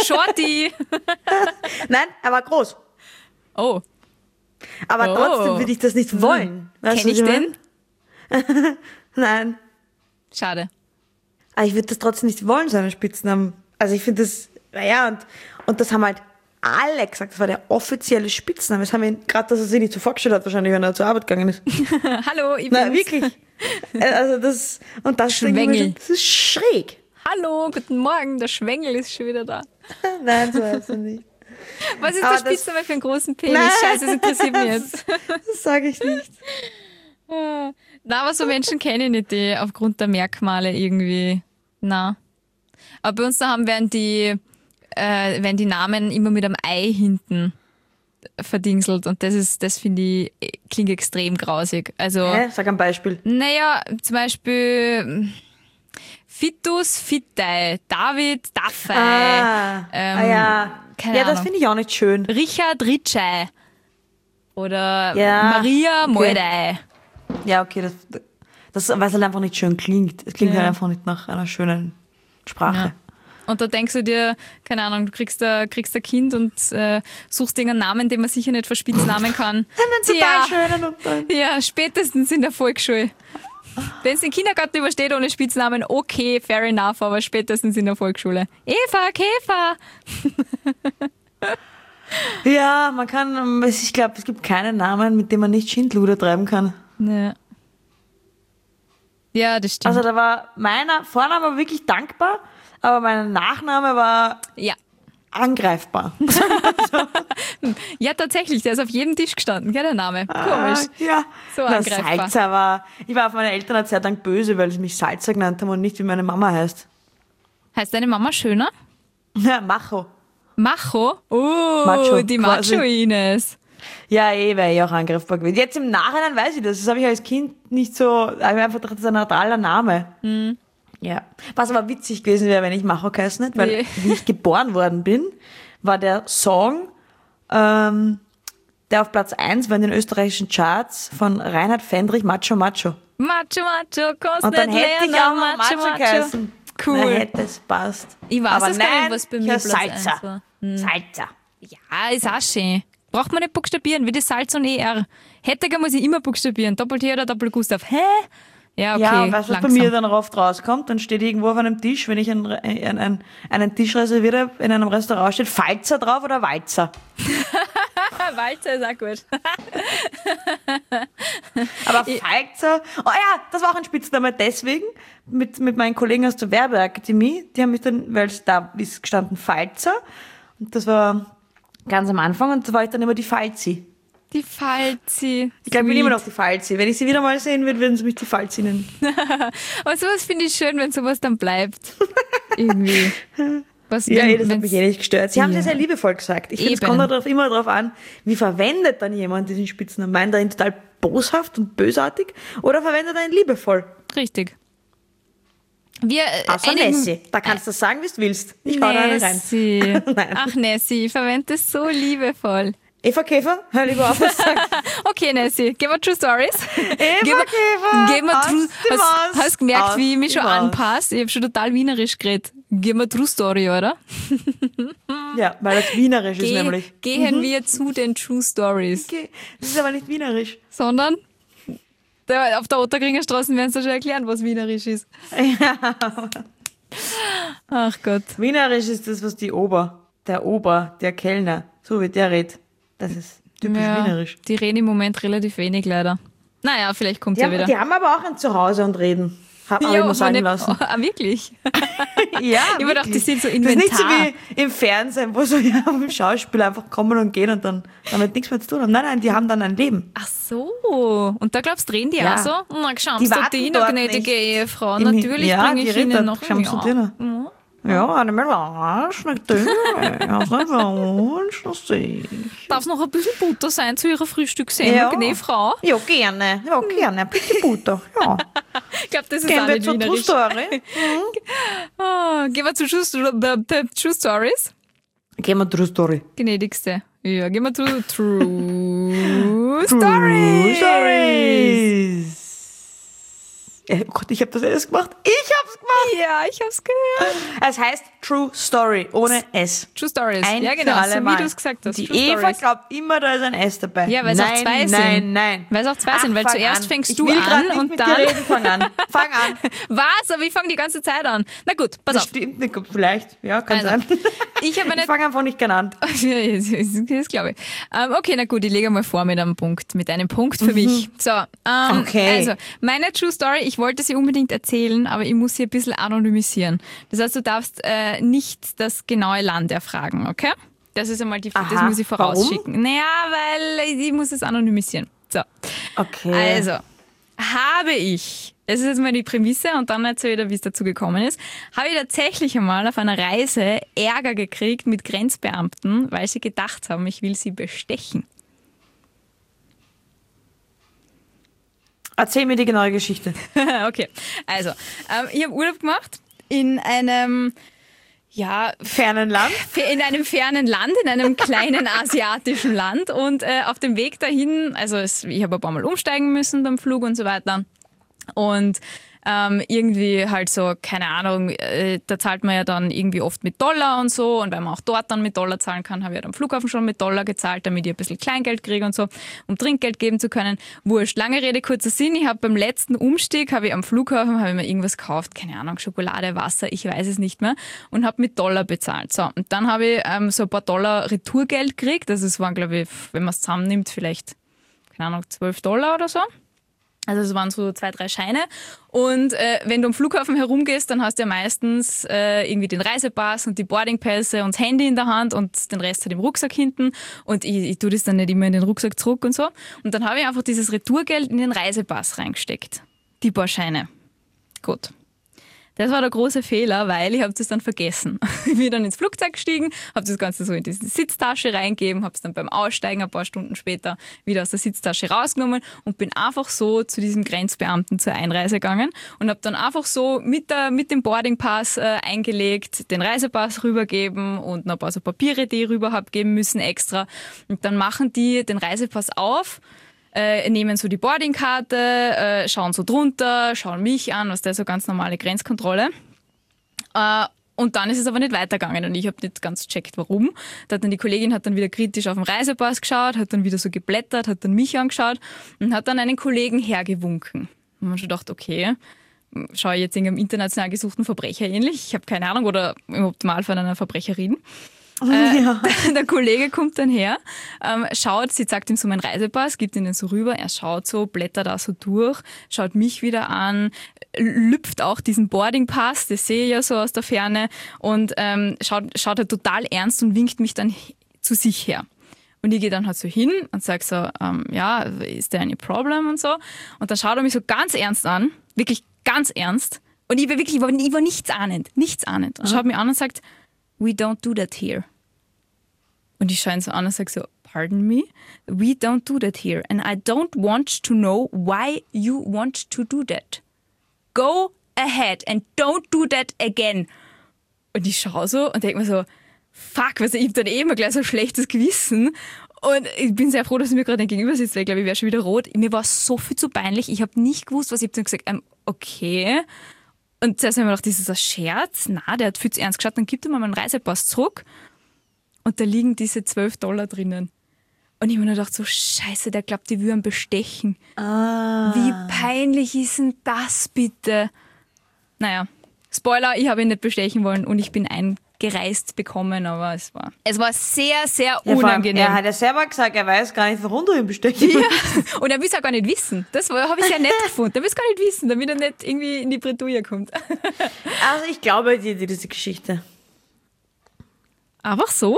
Speaker 3: Shorty.
Speaker 2: Nein, er war groß.
Speaker 3: Oh,
Speaker 2: Aber
Speaker 3: Oh.
Speaker 2: trotzdem würde ich das nicht wollen. Weißt
Speaker 3: kenn
Speaker 2: du,
Speaker 3: ich
Speaker 2: was
Speaker 3: den?
Speaker 2: meine? Nein.
Speaker 3: Schade.
Speaker 2: Aber ich würde das trotzdem nicht wollen, so einen Spitznamen. Also ich finde das, naja, und, und das haben halt alle gesagt, das war der offizielle Spitzname. Das haben wir gerade, dass er sich nicht so vorgestellt hat, wahrscheinlich, wenn er zur Arbeit gegangen ist.
Speaker 3: Hallo, ich
Speaker 2: Na,
Speaker 3: bin's.
Speaker 2: wirklich. Also das, und das, denke ich mir
Speaker 3: Schwengel.
Speaker 2: schon, das ist schräg.
Speaker 3: Hallo, guten Morgen, der Schwengel ist schon wieder da.
Speaker 2: Nein, so heißt er nicht.
Speaker 3: Was ist
Speaker 2: Aber
Speaker 3: der
Speaker 2: das-
Speaker 3: Spitzname für einen großen Penis?
Speaker 2: Nein.
Speaker 3: Scheiße, das interessiert mich jetzt.
Speaker 2: Das sage ich nicht.
Speaker 3: Na, aber so Menschen kenne ich nicht, die aufgrund der Merkmale irgendwie. Na. Aber bei uns daheim werden die, äh, werden die Namen immer mit einem Ei hinten verdingselt und das ist, das finde ich, klingt extrem grausig. Also,
Speaker 2: Hä? Sag ein Beispiel.
Speaker 3: naja, zum Beispiel Fitus, Fitei, David, Daffei,
Speaker 2: Ah,
Speaker 3: ähm,
Speaker 2: ah ja.
Speaker 3: keine
Speaker 2: Ja, das
Speaker 3: Ahnung.
Speaker 2: finde ich auch nicht schön.
Speaker 3: Richard, Ritschei oder
Speaker 2: Ja,
Speaker 3: Maria,
Speaker 2: okay.
Speaker 3: Moldei.
Speaker 2: Ja, okay, das, das weil es halt einfach nicht schön klingt. Es klingt
Speaker 3: Ja.
Speaker 2: halt einfach nicht nach einer schönen Sprache.
Speaker 3: Ja. Und da denkst du dir, keine Ahnung, du kriegst ein, kriegst ein Kind und äh, suchst irgendeinen Namen, den man sicher nicht verspitznamen kann.
Speaker 2: Einen total
Speaker 3: Ja,
Speaker 2: schönen und dann.
Speaker 3: ja, spätestens in der Volksschule. Wenn es den Kindergarten übersteht ohne Spitznamen, okay, fair enough, aber spätestens in der Volksschule. Eva, Käfer.
Speaker 2: Ja, man kann, ähm, es- ich glaube, es gibt keinen Namen, mit dem man nicht Schindluder treiben kann.
Speaker 3: Ja. Ja, das stimmt.
Speaker 2: Also da war meiner Vorname war wirklich dankbar, aber mein Nachname war
Speaker 3: ja.
Speaker 2: angreifbar.
Speaker 3: ja, tatsächlich, der ist auf jedem Tisch gestanden, gell, der Name. Komisch.
Speaker 2: Ah, ja.
Speaker 3: So
Speaker 2: Na,
Speaker 3: angreifbar.
Speaker 2: Salzer war, ich war auf meine Eltern eine Zeit lang böse, weil sie mich Salzer genannt haben und nicht wie meine Mama heißt.
Speaker 3: Heißt deine Mama schöner?
Speaker 2: Ja, Macho.
Speaker 3: Macho? Oh,
Speaker 2: Macho,
Speaker 3: die
Speaker 2: quasi.
Speaker 3: Macho-Ines.
Speaker 2: Ja, eh, wäre eh auch angreifbar gewesen. Jetzt im Nachhinein weiß ich das. Das habe ich als Kind nicht so, habe ich einfach gedacht, das ist ein neutraler Name.
Speaker 3: Mhm.
Speaker 2: Ja. Was aber witzig gewesen wäre, wenn ich Macho geheißen hätte, weil
Speaker 3: Nee.
Speaker 2: wie ich geboren worden bin, war der Song, ähm, der auf Platz eins war in den österreichischen Charts von Reinhard Fendrich, Macho Macho.
Speaker 3: Macho, Macho, kannst
Speaker 2: Und dann
Speaker 3: nicht
Speaker 2: hätte ich
Speaker 3: lernen,
Speaker 2: auch mal Macho geheißen.
Speaker 3: Cool.
Speaker 2: Dann hätte es passt.
Speaker 3: Ich weiß
Speaker 2: aber
Speaker 3: es gar
Speaker 2: nein,
Speaker 3: nicht, was bei
Speaker 2: ich
Speaker 3: mir
Speaker 2: heiße
Speaker 3: Platz
Speaker 2: Salzer.
Speaker 3: eins war. Hm.
Speaker 2: Salzer.
Speaker 3: Ja, ist auch schön. Braucht man nicht buchstabieren, wie das Salz und E R. Hettiger muss ich immer buchstabieren. Doppel-T oder Doppel-Gustav. Hä? Ja, okay,
Speaker 2: Ja, und weißt du, was bei
Speaker 3: langsam.
Speaker 2: mir dann oft rauskommt? Dann steht irgendwo auf einem Tisch, wenn ich einen, einen, einen, einen Tisch reserviere, in einem Restaurant steht Falzer drauf oder Walzer.
Speaker 3: Walzer ist auch gut.
Speaker 2: Aber Falzer, oh ja, das war auch ein Spitzname deswegen, mit, mit meinen Kollegen aus der Werbeakademie, die haben mich dann, weil da ist gestanden Falzer, und das war ganz am Anfang, und da war ich dann immer die Falzi.
Speaker 3: Die Falzi.
Speaker 2: Ich glaube, ich bin immer noch die Falzi. Wenn ich sie wieder mal sehen würde, würden sie mich die Falzi nennen.
Speaker 3: Aber sowas finde ich schön, wenn sowas dann bleibt. Irgendwie. Was,
Speaker 2: Ja,
Speaker 3: wenn,
Speaker 2: eh, das hat
Speaker 3: wenn's-
Speaker 2: mich eh nicht gestört. Sie haben
Speaker 3: Ja.
Speaker 2: das sehr liebevoll gesagt. Ich finde, es
Speaker 3: Eben.
Speaker 2: kommt darauf, immer darauf an, wie verwendet dann jemand diesen Spitznamen. Meint er ihn total boshaft und bösartig oder verwendet er ihn liebevoll?
Speaker 3: Richtig. Wir äh,
Speaker 2: Außer
Speaker 3: einigen-
Speaker 2: Nessie. Da kannst du sagen, wie du willst. Ich hau da eine rein.
Speaker 3: Nessie.
Speaker 2: Nein.
Speaker 3: Ach, Nessie, ich verwende das so liebevoll.
Speaker 2: Eva Käfer, hör lieber auf, was du sagst.
Speaker 3: Okay, Nessie, gehen wir True Stories.
Speaker 2: Eva
Speaker 3: Gehen wir-
Speaker 2: Käfer,
Speaker 3: gehen wir
Speaker 2: aus
Speaker 3: True,
Speaker 2: die
Speaker 3: hast,
Speaker 2: Maus,
Speaker 3: hast gemerkt,
Speaker 2: aus
Speaker 3: wie ich mich
Speaker 2: die
Speaker 3: schon
Speaker 2: Maus.
Speaker 3: anpasse? Ich habe schon total wienerisch geredet. Gehen wir True Story, oder?
Speaker 2: Ja, weil das wienerisch ist
Speaker 3: Geh,
Speaker 2: nämlich.
Speaker 3: gehen wir zu den True Stories.
Speaker 2: Okay, das ist aber nicht wienerisch.
Speaker 3: Sondern der, auf der Otterkringer Straße werden sie schon erklären, was wienerisch ist.
Speaker 2: Ja.
Speaker 3: Ach Gott.
Speaker 2: Wienerisch ist das, was die Ober, der Ober, der Kellner, so wie der redet. Das ist typisch
Speaker 3: Ja,
Speaker 2: wienerisch.
Speaker 3: die reden im Moment relativ wenig, leider. Naja, vielleicht kommt
Speaker 2: Die
Speaker 3: ja
Speaker 2: haben,
Speaker 3: wieder.
Speaker 2: die haben aber auch ein Zuhause und reden. Hab hab ich mal sagen
Speaker 3: nicht,
Speaker 2: lassen.
Speaker 3: Ah, wirklich?
Speaker 2: Ja,
Speaker 3: Ich mir gedacht, die sind so
Speaker 2: Das ist nicht so
Speaker 3: Inventar.
Speaker 2: wie im Fernsehen, wo so ja, im Schauspiel einfach kommen und gehen und dann damit nichts mehr zu tun haben. Nein, nein, die haben dann ein Leben.
Speaker 3: Ach so. Und da glaubst du, drehen die
Speaker 2: Ja.
Speaker 3: auch so? Na,
Speaker 2: Die
Speaker 3: schaust du
Speaker 2: warten
Speaker 3: die,
Speaker 2: dort
Speaker 3: gnädige
Speaker 2: nicht.
Speaker 3: Ehefrau.
Speaker 2: Im-
Speaker 3: Natürlich
Speaker 2: ja,
Speaker 3: bringe
Speaker 2: die
Speaker 3: ich
Speaker 2: reden
Speaker 3: Ihnen
Speaker 2: dort,
Speaker 3: noch
Speaker 2: schauen zu dir.
Speaker 3: Ja.
Speaker 2: Ja, eine Melange, natürlich. Hast du bei uns, das sehe ich.
Speaker 3: Darf noch ein bisschen Butter sein zu Ihrer Frühstückssendung,
Speaker 2: Ja.
Speaker 3: gnädige Frau?
Speaker 2: Ja, gerne. Ja, gerne. Bitte Butter. Ja.
Speaker 3: Ich glaube, das ist
Speaker 2: Gehen
Speaker 3: auch
Speaker 2: wir
Speaker 3: nicht
Speaker 2: zur True
Speaker 3: wienerisch.
Speaker 2: Story.
Speaker 3: Ah, gehen wir zu True, True, True Stories.
Speaker 2: Gehen wir True Story.
Speaker 3: Gnädigste. Ja, gehen wir zu True,
Speaker 2: True
Speaker 3: Stories.
Speaker 2: Stories. Ja, oh Gott, ich habe das erst gemacht. Ich habe hab's gemacht.
Speaker 3: Ja, ich hab's gehört.
Speaker 2: Es heißt True Story, ohne S.
Speaker 3: True Stories.
Speaker 2: Ein
Speaker 3: ja, genau,
Speaker 2: für alle
Speaker 3: so
Speaker 2: Mal.
Speaker 3: wie du es gesagt hast.
Speaker 2: Die
Speaker 3: True
Speaker 2: Eva
Speaker 3: Stories.
Speaker 2: glaubt immer, da ist ein S dabei.
Speaker 3: Ja, weil es auch
Speaker 2: Nein,
Speaker 3: zwei
Speaker 2: nein,
Speaker 3: sind.
Speaker 2: Nein, nein.
Speaker 3: Weil es auch zwei
Speaker 2: Ach,
Speaker 3: sind, weil
Speaker 2: fang
Speaker 3: zuerst
Speaker 2: an.
Speaker 3: fängst
Speaker 2: ich
Speaker 3: du
Speaker 2: will
Speaker 3: an
Speaker 2: grad nicht
Speaker 3: und
Speaker 2: mit
Speaker 3: dann...
Speaker 2: dir reden. Fang an. Fang an.
Speaker 3: Was? Aber ich fange die ganze Zeit an. Na gut, pass
Speaker 2: Das
Speaker 3: auf.
Speaker 2: stimmt nicht. Vielleicht. Ja, kann
Speaker 3: Also,
Speaker 2: sein.
Speaker 3: Ich habe eine...
Speaker 2: Ich fange einfach nicht gerne an.
Speaker 3: Ja, das, das, das glaube ich. Ähm, okay, na gut, ich lege mal vor mit einem Punkt, mit einem Punkt für mich. So, ähm,
Speaker 2: Okay.
Speaker 3: also, meine True Story, ich wollte sie unbedingt erzählen, aber ich muss sie ein bisschen anonymisieren. Das heißt, du darfst äh, nicht das genaue Land erfragen, okay? Das ist einmal die, das
Speaker 2: Aha,
Speaker 3: muss ich vorausschicken.
Speaker 2: warum?
Speaker 3: Naja, weil ich muss es anonymisieren. So.
Speaker 2: Okay.
Speaker 3: Also, habe ich, das ist jetzt mal die Prämisse und dann erzähle ich dir, wie es dazu gekommen ist, habe ich tatsächlich einmal auf einer Reise Ärger gekriegt mit Grenzbeamten, weil sie gedacht haben, ich will sie bestechen.
Speaker 2: Erzähl mir die genaue Geschichte.
Speaker 3: Okay, also, ähm, ich habe Urlaub gemacht in einem, ja,
Speaker 2: Fernen Land?
Speaker 3: in einem fernen Land, in einem kleinen asiatischen Land und äh, auf dem Weg dahin, also es, ich habe ein paar Mal umsteigen müssen beim Flug und so weiter und ähm, irgendwie halt so, keine Ahnung, äh, da zahlt man ja dann irgendwie oft mit Dollar und so und weil man auch dort dann mit Dollar zahlen kann, habe ich ja am Flughafen schon mit Dollar gezahlt, damit ich ein bisschen Kleingeld kriege und so, um Trinkgeld geben zu können. Wurscht, lange Rede, kurzer Sinn, ich habe beim letzten Umstieg, habe ich am Flughafen, habe ich mir irgendwas gekauft, keine Ahnung, Schokolade, Wasser, ich weiß es nicht mehr und habe mit Dollar bezahlt. So, und dann habe ich ähm, so ein paar Dollar Retourgeld gekriegt, also es waren, glaube ich, wenn man es zusammennimmt, vielleicht, keine Ahnung, zwölf Dollar oder so. Also es waren so zwei, drei Scheine. Und äh, wenn du am Flughafen herumgehst, dann hast du ja meistens äh, irgendwie den Reisepass und die Boardingpässe und das Handy in der Hand und den Rest halt im Rucksack hinten. Und ich, ich tue das dann nicht immer in den Rucksack zurück und so. Und dann habe ich einfach dieses Retourgeld in den Reisepass reingesteckt. Die paar Scheine. Gut. Das war der große Fehler, weil ich habe das dann vergessen. Ich bin dann ins Flugzeug gestiegen, habe das Ganze so in diese Sitztasche reingegeben, habe es dann beim Aussteigen ein paar Stunden später wieder aus der Sitztasche rausgenommen und bin einfach so zu diesem Grenzbeamten zur Einreise gegangen und habe dann einfach so mit, der, mit dem Boardingpass äh, eingelegt, den Reisepass rübergeben und noch ein paar so Papiere, die ich rüber habe geben müssen extra. Und dann machen die den Reisepass auf, Äh, nehmen so die Boardingkarte, äh, schauen so drunter, schauen mich an, was der so ganz normale Grenzkontrolle. Äh, und dann ist es aber nicht weitergegangen und ich habe nicht ganz gecheckt, warum. Da hat dann die Kollegin hat dann wieder kritisch auf den Reisepass geschaut, hat dann wieder so geblättert, hat dann mich angeschaut und hat dann einen Kollegen hergewunken. Und man schon gedacht, okay, schaue ich jetzt irgendeinem international gesuchten Verbrecher ähnlich? Ich habe keine Ahnung, oder im Optimalfall einer Verbrecherin. Äh,
Speaker 2: Ja.
Speaker 3: der Kollege kommt dann her, ähm, schaut, sie sagt ihm so meinen Reisepass, gibt ihn dann so rüber, er schaut so, blättert da so durch, schaut mich wieder an, lüpft auch diesen Boardingpass, das sehe ich ja so aus der Ferne und ähm, schaut, schaut halt total ernst und winkt mich dann zu sich her. Und ich gehe dann halt so hin und sage so, ähm, ja, ist there any problem und so. Und dann schaut er mich so ganz ernst an, wirklich ganz ernst. Und ich war wirklich, ich war, ich war nichts ahnend, nichts ahnend. Und schaut mich an und sagt, we don't do that here. Und ich schaue ihn so an und sage so, pardon me? We don't do that here. And I don't want to know why you want to do that. Go ahead and don't do that again. Und ich schaue so und denke mir so, fuck, was, ich habe dann eh immer gleich so ein schlechtes Gewissen. Und ich bin sehr froh, dass er mir gerade gegenüber sitzt, weil ich glaube, ich wäre schon wieder rot. Mir war so viel zu peinlich. Ich habe nicht gewusst, was ich habe dann gesagt, ähm, okay. Und zuerst habe ich mir gedacht, das ist ein Scherz. Na, der hat viel zu ernst geschaut. Dann gibt er mir meinen Reisepass zurück. Und da liegen diese zwölf Dollar drinnen. Und ich habe mir nur gedacht, so scheiße, der glaubt, die würden bestechen.
Speaker 2: Ah.
Speaker 3: Wie peinlich ist denn das bitte? Naja, Spoiler, ich habe ihn nicht bestechen wollen und ich bin eingereist bekommen, aber es war, es war sehr, sehr
Speaker 2: Ja, vor allem,
Speaker 3: unangenehm.
Speaker 2: er hat ja selber gesagt, er weiß gar nicht, warum du ihn bestechen
Speaker 3: Ja,
Speaker 2: willst.
Speaker 3: und er will es auch gar nicht wissen. Das habe ich sehr nett gefunden. Er will es gar nicht wissen, damit er nicht irgendwie in die Bredouille kommt.
Speaker 2: Also ich glaube dir diese Geschichte.
Speaker 3: Einfach so?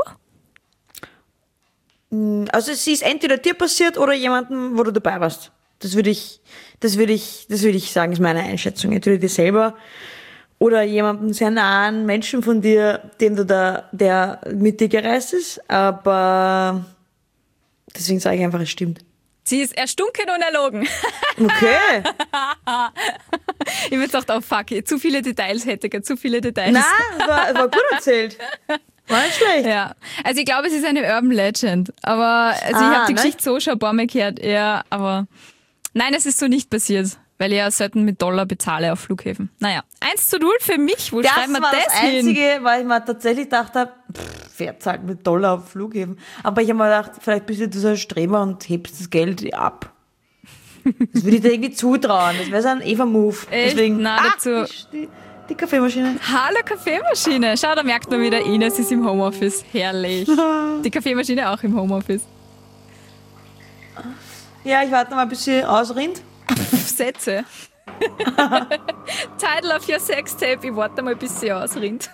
Speaker 2: Also sie ist entweder dir passiert oder jemandem, wo du dabei warst. Das würde ich, das würde ich, das würde ich sagen, ist meine Einschätzung. Entweder dir selber oder jemandem sehr nahen Menschen von dir, dem du da, der mit dir gereist ist. Aber deswegen sage ich einfach, es stimmt.
Speaker 3: Sie ist erstunken und erlogen.
Speaker 2: Okay.
Speaker 3: Ich habe jetzt gedacht, oh fuck, zu viele Details hätte ich, zu viele Details.
Speaker 2: Nein, es war, es war gut erzählt. War nicht schlecht.
Speaker 3: Ja, also ich glaube, es ist eine Urban Legend, aber also
Speaker 2: Ah,
Speaker 3: ich habe die
Speaker 2: ne?
Speaker 3: Geschichte so schon ein paar Mal gehört, ja, aber nein, es ist so nicht passiert. weil ich ja selten mit Dollar bezahle auf Flughäfen. Naja, eins zu null für mich. Wo
Speaker 2: Das
Speaker 3: schreiben wir
Speaker 2: war
Speaker 3: das,
Speaker 2: das
Speaker 3: hin?
Speaker 2: Einzige, weil ich mir tatsächlich gedacht habe, pff, wer zahlt mit Dollar auf Flughäfen? Aber ich habe mir gedacht, vielleicht bist du so ein Streber und hebst das Geld ab. Das würde ich dir irgendwie zutrauen. Das wäre so ein Eva-Move.
Speaker 3: Echt?
Speaker 2: Deswegen,
Speaker 3: Na,
Speaker 2: ah,
Speaker 3: dazu-
Speaker 2: die, die Kaffeemaschine.
Speaker 3: Hallo Kaffeemaschine. Schau, da merkt man wieder, Ines ist im Homeoffice. Herrlich. Die Kaffeemaschine auch im Homeoffice.
Speaker 2: Ja, ich warte mal, bis sie ausrinnt.
Speaker 3: Sätze. Title of your Sextape. Ich warte mal, bis sie ausrinnt.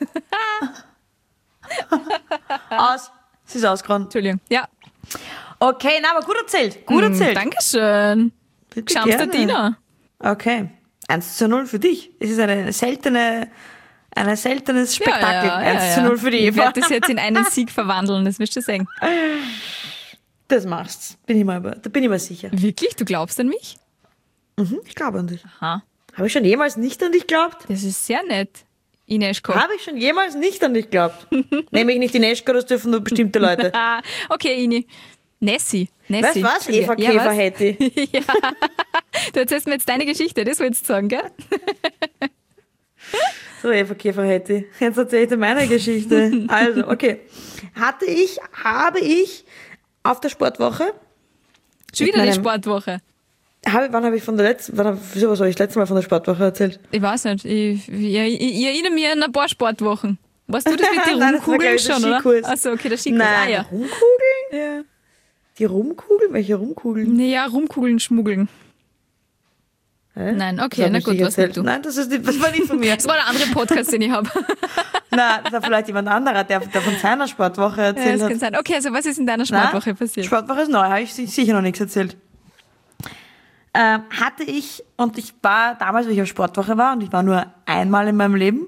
Speaker 2: Aus. Sie ist ausgerannt.
Speaker 3: Entschuldigung. Ja.
Speaker 2: Okay, na, aber gut erzählt. Gut erzählt.
Speaker 3: Dankeschön.
Speaker 2: Bitte
Speaker 3: Schamster
Speaker 2: gerne.
Speaker 3: Diener.
Speaker 2: Okay. eins zu null für dich. Es ist eine seltene, ein seltenes Spektakel.
Speaker 3: Ja, ja,
Speaker 2: eins
Speaker 3: ja,
Speaker 2: zu
Speaker 3: ja.
Speaker 2: null für die
Speaker 3: Ich
Speaker 2: Eva.
Speaker 3: werde das jetzt in einen Sieg verwandeln, das wirst du sehen.
Speaker 2: Das machst bin ich mal, da bin ich mir sicher.
Speaker 3: Wirklich? Du glaubst an mich?
Speaker 2: Mhm, ich glaube an dich.
Speaker 3: Aha.
Speaker 2: Habe ich schon jemals nicht an dich geglaubt?
Speaker 3: Das ist sehr nett. Ineschko.
Speaker 2: Habe ich schon jemals nicht an dich geglaubt? Nämlich nicht die Neschko, das dürfen nur bestimmte Leute.
Speaker 3: Ah, okay, Ini. Nessie.
Speaker 2: Weißt
Speaker 3: Nessie.
Speaker 2: du was? Eva
Speaker 3: Ja,
Speaker 2: Käfer
Speaker 3: was?
Speaker 2: hätte.
Speaker 3: Ja. Du erzählst mir jetzt deine Geschichte, das wolltest du sagen, gell?
Speaker 2: So, Eva Käfer hätte. Jetzt erzähle ich dir meine Geschichte. Also, okay. Hatte ich, habe ich auf der Sportwoche.
Speaker 3: Schon
Speaker 2: mit
Speaker 3: wieder die
Speaker 2: meinem-
Speaker 3: Sportwoche.
Speaker 2: Habe, wann habe ich von der letzten, wann, hab- wieso, was habe ich das letzte Mal von der Sportwoche erzählt?
Speaker 3: Ich weiß nicht. Ich, ich, ich, ich erinnere mich an ein paar Sportwochen. Weißt du das mit den
Speaker 2: Nein, das war, glaub
Speaker 3: Rumkugeln
Speaker 2: ich, der
Speaker 3: schon, oder?
Speaker 2: Skikurs.
Speaker 3: Achso, okay, der Skikurs.
Speaker 2: Nein,
Speaker 3: Ah, ja.
Speaker 2: Rumkugeln?
Speaker 3: ja.
Speaker 2: Die Rumkugeln? Welche Rumkugeln?
Speaker 3: Naja, Rumkugeln schmuggeln.
Speaker 2: Hä?
Speaker 3: Nein,
Speaker 2: Das
Speaker 3: okay,
Speaker 2: hab
Speaker 3: na
Speaker 2: ich
Speaker 3: gut,
Speaker 2: nicht
Speaker 3: was
Speaker 2: erzählt.
Speaker 3: nicht du.
Speaker 2: Nein, das, ist nicht, das war nicht von mir.
Speaker 3: Das war der andere Podcast, den ich habe.
Speaker 2: Nein, das war vielleicht jemand anderer, der, der von seiner Sportwoche
Speaker 3: Ja,
Speaker 2: erzählt
Speaker 3: das
Speaker 2: hat.
Speaker 3: kann sein. Okay, also was ist in deiner
Speaker 2: Nein,
Speaker 3: Sportwoche passiert?
Speaker 2: Sportwoche ist neu, habe ich si- sicher noch nichts erzählt. Ähm, hatte ich, und ich war damals, wie ich auf Sportwoche war, und ich war nur einmal in meinem Leben,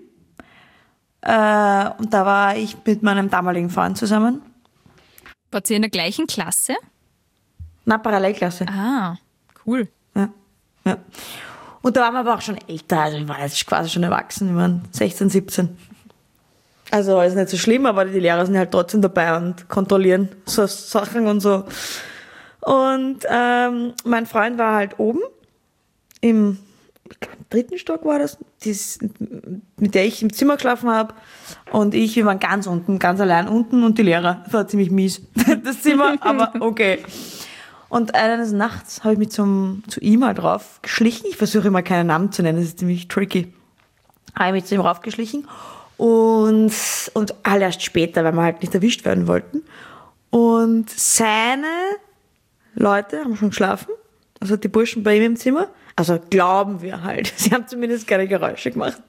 Speaker 2: äh, und da war ich mit meinem damaligen Freund zusammen.
Speaker 3: Wart ihr in der gleichen Klasse?
Speaker 2: Na, Parallelklasse.
Speaker 3: Ah, cool.
Speaker 2: Ja, ja. Und da waren wir aber auch schon älter, also ich war jetzt quasi schon erwachsen, wir waren sechzehn, siebzehn. Also ist nicht so schlimm, aber die Lehrer sind halt trotzdem dabei und kontrollieren so Sachen und so. Und ähm, mein Freund war halt oben im, ich glaub, im dritten Stock war das, dies, mit der ich im Zimmer geschlafen habe. Und ich, wir waren ganz unten, ganz allein unten und die Lehrer. Das war ziemlich mies, das Zimmer, aber okay. Und eines Nachts habe ich mich zum, zu ihm halt rauf geschlichen. Ich versuche immer keinen Namen zu nennen, das ist ziemlich tricky. Habe ich mich zu ihm raufgeschlichen und, und all erst später, weil wir halt nicht erwischt werden wollten. Und seine Leute haben schon geschlafen, also die Burschen bei ihm im Zimmer. Also glauben wir halt. Sie haben zumindest keine Geräusche gemacht.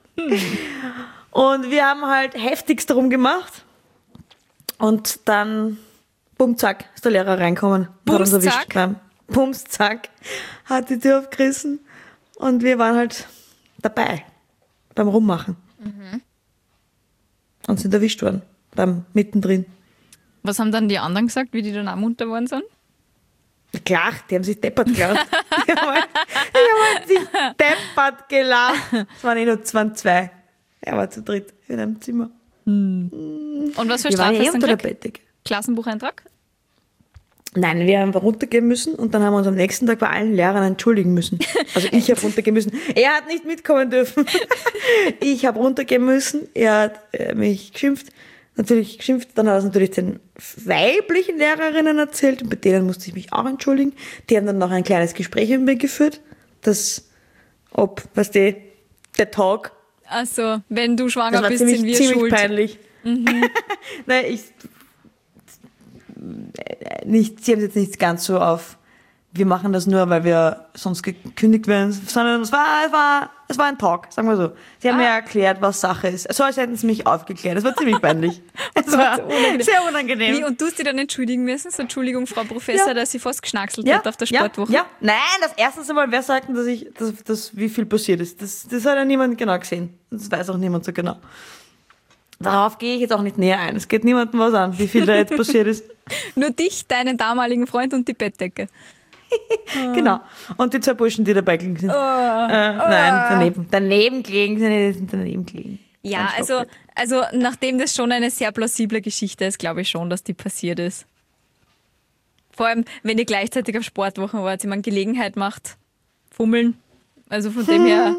Speaker 2: Und wir haben halt heftigst darum gemacht. Und dann, bumm, zack, ist der Lehrer reinkommen.
Speaker 3: Bums,
Speaker 2: Hat uns erwischt
Speaker 3: zack?
Speaker 2: beim Bums, zack, hat die Tür aufgerissen. Und wir waren halt dabei, beim Rummachen. Und sind erwischt worden, beim mittendrin.
Speaker 3: Was haben dann die anderen gesagt, wie die dann auch munter worden sind?
Speaker 2: Klar, die haben sich deppert gelacht. Die haben halt, die haben halt sich deppert gelacht. Es waren eh nur zwei, zwei. Er war zu dritt in einem Zimmer.
Speaker 3: Und was für
Speaker 2: Wir waren
Speaker 3: Strafe
Speaker 2: eh
Speaker 3: hast du
Speaker 2: unter der
Speaker 3: gekriegt?
Speaker 2: Bettdecke.
Speaker 3: Klassenbucheintrag?
Speaker 2: Nein, wir haben runtergehen müssen und dann haben wir uns am nächsten Tag bei allen Lehrern entschuldigen müssen. Also ich habe runtergehen müssen. Er hat nicht mitkommen dürfen. Ich habe runtergehen müssen. Er hat äh, mich geschimpft. Natürlich geschimpft. Dann hat er es natürlich den weiblichen Lehrerinnen erzählt und bei denen musste ich mich auch entschuldigen. Die haben dann noch ein kleines Gespräch mit mir geführt. Das, ob, weißt du, der Talk.
Speaker 3: Also, wenn du schwanger
Speaker 2: Das war
Speaker 3: bist,
Speaker 2: ziemlich,
Speaker 3: sind wir
Speaker 2: ziemlich
Speaker 3: schuld.
Speaker 2: peinlich. Nein, ich, nicht, sie haben es jetzt nicht ganz so auf, wir machen das nur, weil wir sonst gekündigt werden, sondern es war, es war, es war ein Talk, sagen wir so. Sie haben
Speaker 3: Ah.
Speaker 2: mir erklärt, was Sache ist. So als hätten sie mich aufgeklärt. Das war ziemlich peinlich. Es war
Speaker 3: unangenehm.
Speaker 2: sehr unangenehm.
Speaker 3: Wie, und du hast dich dann entschuldigen müssen? So, Entschuldigung, Frau Professor,
Speaker 2: Ja.
Speaker 3: dass sie fast geschnackselt hat auf der Sportwoche.
Speaker 2: Ja, ja. Nein, das erste Mal, wer sagt denn, dass ich, dass, dass, wie viel passiert ist? Das, das hat ja niemand genau gesehen. Das weiß auch niemand so genau. Darauf gehe ich jetzt auch nicht näher ein. Es geht niemandem was an, wie viel da jetzt passiert ist.
Speaker 3: Nur dich, deinen damaligen Freund und die Bettdecke.
Speaker 2: Genau. Und die zwei Burschen, die dabei gelegen sind. äh, nein, daneben. Daneben gelegen sind, die sind daneben gelegen.
Speaker 3: Ja,
Speaker 2: Ein
Speaker 3: also,
Speaker 2: Stockbett.
Speaker 3: also nachdem das schon eine sehr plausible Geschichte ist, glaube ich schon, dass die passiert ist. Vor allem, wenn ihr gleichzeitig auf Sportwochen wart, ich meine, Gelegenheit macht, fummeln, Also von dem her,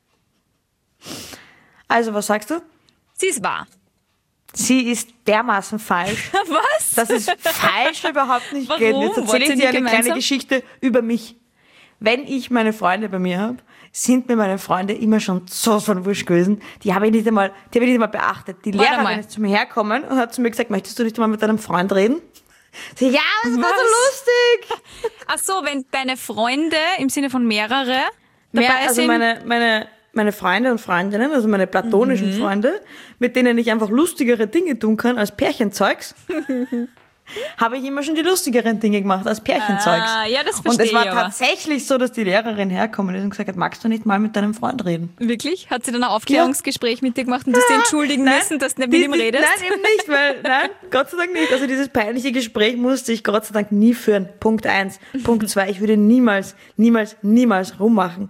Speaker 2: Also, was sagst du?
Speaker 3: sie ist wahr.
Speaker 2: Sie ist dermaßen falsch,
Speaker 3: Was?
Speaker 2: dass es falsch überhaupt nicht
Speaker 3: Warum?
Speaker 2: geht. Jetzt
Speaker 3: Wollt
Speaker 2: erzähle
Speaker 3: ihr
Speaker 2: ich dir
Speaker 3: nicht
Speaker 2: eine kleine
Speaker 3: gemeinsam?
Speaker 2: Geschichte über mich. Wenn ich meine Freunde bei mir habe, sind mir meine Freunde immer schon so von wurscht gewesen. Die habe ich nicht einmal, die habe ich nicht einmal beachtet. Die
Speaker 3: Warte
Speaker 2: Lehrerin
Speaker 3: mal.
Speaker 2: ist zu mir hergekommen und hat zu mir gesagt, möchtest du nicht einmal mit deinem Freund reden? So, ja, das war
Speaker 3: Was?
Speaker 2: so lustig.
Speaker 3: Ach so, wenn deine Freunde im Sinne von mehrere
Speaker 2: Dabei,
Speaker 3: dabei
Speaker 2: also
Speaker 3: sind.
Speaker 2: meine, meine, meine Freunde und Freundinnen, also meine platonischen
Speaker 3: Mhm.
Speaker 2: Freunde, mit denen ich einfach lustigere Dinge tun kann als Pärchenzeugs, habe ich immer schon die lustigeren Dinge gemacht als Pärchenzeugs.
Speaker 3: Ah, ja, das
Speaker 2: Und
Speaker 3: verstehe
Speaker 2: es war
Speaker 3: ich aber.
Speaker 2: tatsächlich so, dass die Lehrerin herkommen ist und gesagt hat, magst du nicht mal mit deinem Freund reden?
Speaker 3: Wirklich? Hat sie dann ein Aufklärungsgespräch mit dir gemacht und du hast dir entschuldigen müssen, dass du nicht mit
Speaker 2: Die-
Speaker 3: ihm
Speaker 2: die-
Speaker 3: redest?
Speaker 2: Nein, eben nicht, weil, nein, Gott sei Dank nicht. Also dieses peinliche Gespräch musste ich Gott sei Dank nie führen. Punkt eins. Punkt zwei, ich würde niemals, niemals, niemals rummachen.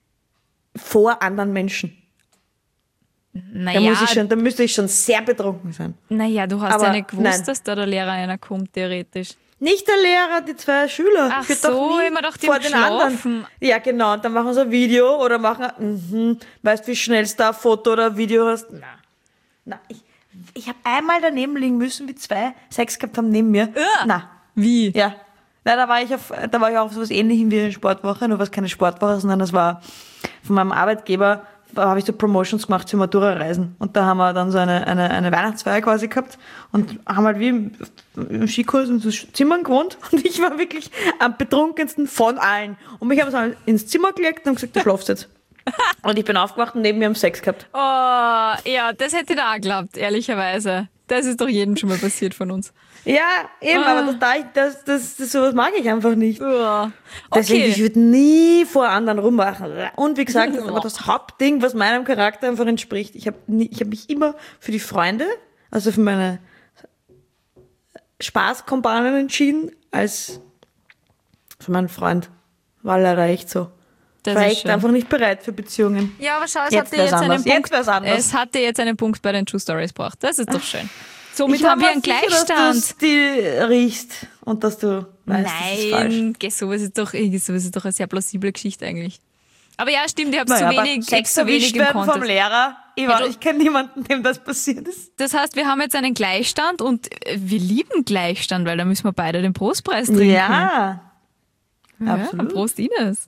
Speaker 2: Vor anderen Menschen. Da,
Speaker 3: Naja,
Speaker 2: muss ich schon, da müsste ich schon sehr betrunken sein.
Speaker 3: naja, du hast
Speaker 2: Aber
Speaker 3: ja nicht gewusst,
Speaker 2: nein.
Speaker 3: dass da der Lehrer einer kommt, theoretisch.
Speaker 2: Nicht der Lehrer, die zwei Schüler.
Speaker 3: Ach
Speaker 2: Ich würd
Speaker 3: so,
Speaker 2: doch nie
Speaker 3: immer doch die
Speaker 2: vor
Speaker 3: im
Speaker 2: den
Speaker 3: Schlafen.
Speaker 2: anderen. Ja, genau. Und dann machen sie ein Video oder machen, mhm, weißt du, wie schnell du da ein Foto oder ein Video hast? Na, na, ich, ich habe einmal daneben liegen müssen, wie zwei Sex gehabt haben neben mir.
Speaker 3: Ja.
Speaker 2: Na,
Speaker 3: Wie?
Speaker 2: ja. Na, da war ich auf, da war ich auf sowas Ähnlichem wie eine Sportwoche, nur was keine Sportwoche, sondern das war von meinem Arbeitgeber, da habe ich so Promotions gemacht für Matura-Reisen. Und da haben wir dann so eine, eine, eine Weihnachtsfeier quasi gehabt und haben halt wie im, im Skikurs in so Zimmern gewohnt. Und ich war wirklich am betrunkensten von allen. Und mich haben sie ins Zimmer gelegt und gesagt, du schlafst jetzt. Und ich bin aufgewacht und neben mir haben Sex gehabt.
Speaker 3: Oh, ja, das hätte ich da auch geglaubt, ehrlicherweise. Das ist doch jedem schon mal passiert von uns.
Speaker 2: Ja, eben,
Speaker 3: Ah.
Speaker 2: aber das, da ich- das, das, das, sowas mag ich einfach nicht.
Speaker 3: Ja.
Speaker 2: Deswegen, ich
Speaker 3: Okay.
Speaker 2: würde nie vor anderen rummachen. Und wie gesagt, aber das Hauptding, was meinem Charakter einfach entspricht, ich habe ich hab mich immer für die Freunde, also für meine Spaßkompanen entschieden, als für meinen Freund. War leider echt so.
Speaker 3: Das
Speaker 2: war
Speaker 3: ist
Speaker 2: echt
Speaker 3: schön.
Speaker 2: einfach nicht bereit für Beziehungen.
Speaker 3: Ja, aber schau, es
Speaker 2: Jetzt
Speaker 3: hatte
Speaker 2: wär's
Speaker 3: jetzt einen
Speaker 2: anders.
Speaker 3: Punkt.
Speaker 2: Jetzt wär's anders.
Speaker 3: Es hatte jetzt einen Punkt bei den True Stories gebracht. Das ist doch schön. Somit
Speaker 2: Ich war
Speaker 3: haben wir
Speaker 2: mir
Speaker 3: einen
Speaker 2: sicher,
Speaker 3: Gleichstand.
Speaker 2: dass du die riechst und dass du weißt, das ist falsch.
Speaker 3: Nein, geh, sowas ist doch, eh, sowas ist doch eine sehr plausible Geschichte eigentlich. Aber ja, stimmt, ich habe
Speaker 2: Naja,
Speaker 3: zu
Speaker 2: aber
Speaker 3: wenig,
Speaker 2: Sex
Speaker 3: zu wenig
Speaker 2: erwischt
Speaker 3: im
Speaker 2: werden vom
Speaker 3: Contest.
Speaker 2: Lehrer. Ich,
Speaker 3: Ja,
Speaker 2: war-
Speaker 3: du-
Speaker 2: ich kenne niemanden, dem das passiert ist.
Speaker 3: Das heißt, wir haben jetzt einen Gleichstand und äh, wir lieben Gleichstand, weil da müssen wir beide den Prostpreis trinken.
Speaker 2: Ja,
Speaker 3: ja
Speaker 2: absolut.
Speaker 3: Prost, Ines.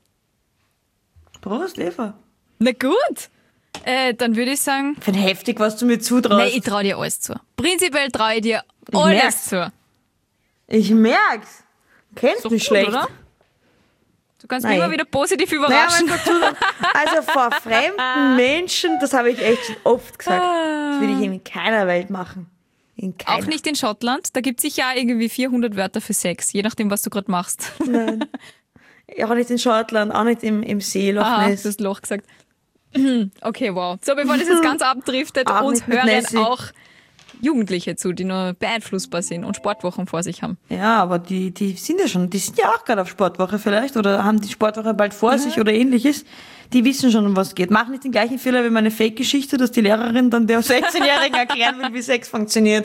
Speaker 2: Prost, Eva.
Speaker 3: Na gut. Äh, dann würde ich sagen,
Speaker 2: Für heftig, was du mir zutraust.
Speaker 3: nein, ich traue dir alles zu. Prinzipiell traue ich dir
Speaker 2: Ich
Speaker 3: alles
Speaker 2: merk's.
Speaker 3: zu.
Speaker 2: Ich merk's. Kennst
Speaker 3: Doch
Speaker 2: mich
Speaker 3: gut,
Speaker 2: schlecht.
Speaker 3: oder? Du kannst
Speaker 2: Nein.
Speaker 3: mich immer wieder positiv
Speaker 2: Naja,
Speaker 3: überraschen.
Speaker 2: aber dazu, also vor fremden Menschen, das habe ich echt schon oft gesagt. Das würde ich in keiner Welt machen. In keiner.
Speaker 3: Auch nicht in Schottland. Da gibt es sicher auch irgendwie vierhundert Wörter für Sex, je nachdem, was du gerade machst.
Speaker 2: Auch nicht in Schottland, auch nicht im, im See, Loch
Speaker 3: Aha, du
Speaker 2: Ness.
Speaker 3: hast Loch gesagt. Okay, wow. So, bevor das jetzt ganz abdriftet,
Speaker 2: Auch
Speaker 3: uns
Speaker 2: nicht mit
Speaker 3: hören
Speaker 2: Nessie.
Speaker 3: auch Jugendliche zu, die nur beeinflussbar sind und Sportwochen vor sich haben.
Speaker 2: Ja, aber die, die sind ja schon, die sind ja auch gerade auf Sportwoche vielleicht oder haben die Sportwoche bald vor sich oder ähnliches. Die wissen schon, um was geht. Mach nicht den gleichen Fehler wie meine Fake-Geschichte, dass die Lehrerin dann der sechzehnjährigen erklären will, wie Sex funktioniert.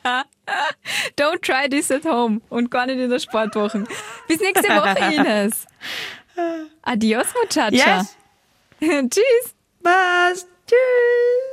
Speaker 3: Don't try this at home und gar nicht in der Sportwoche. Bis nächste Woche, Ines. Adios, Muchacha.
Speaker 2: Yes.
Speaker 3: Tschüss.
Speaker 2: Was? Tschüss.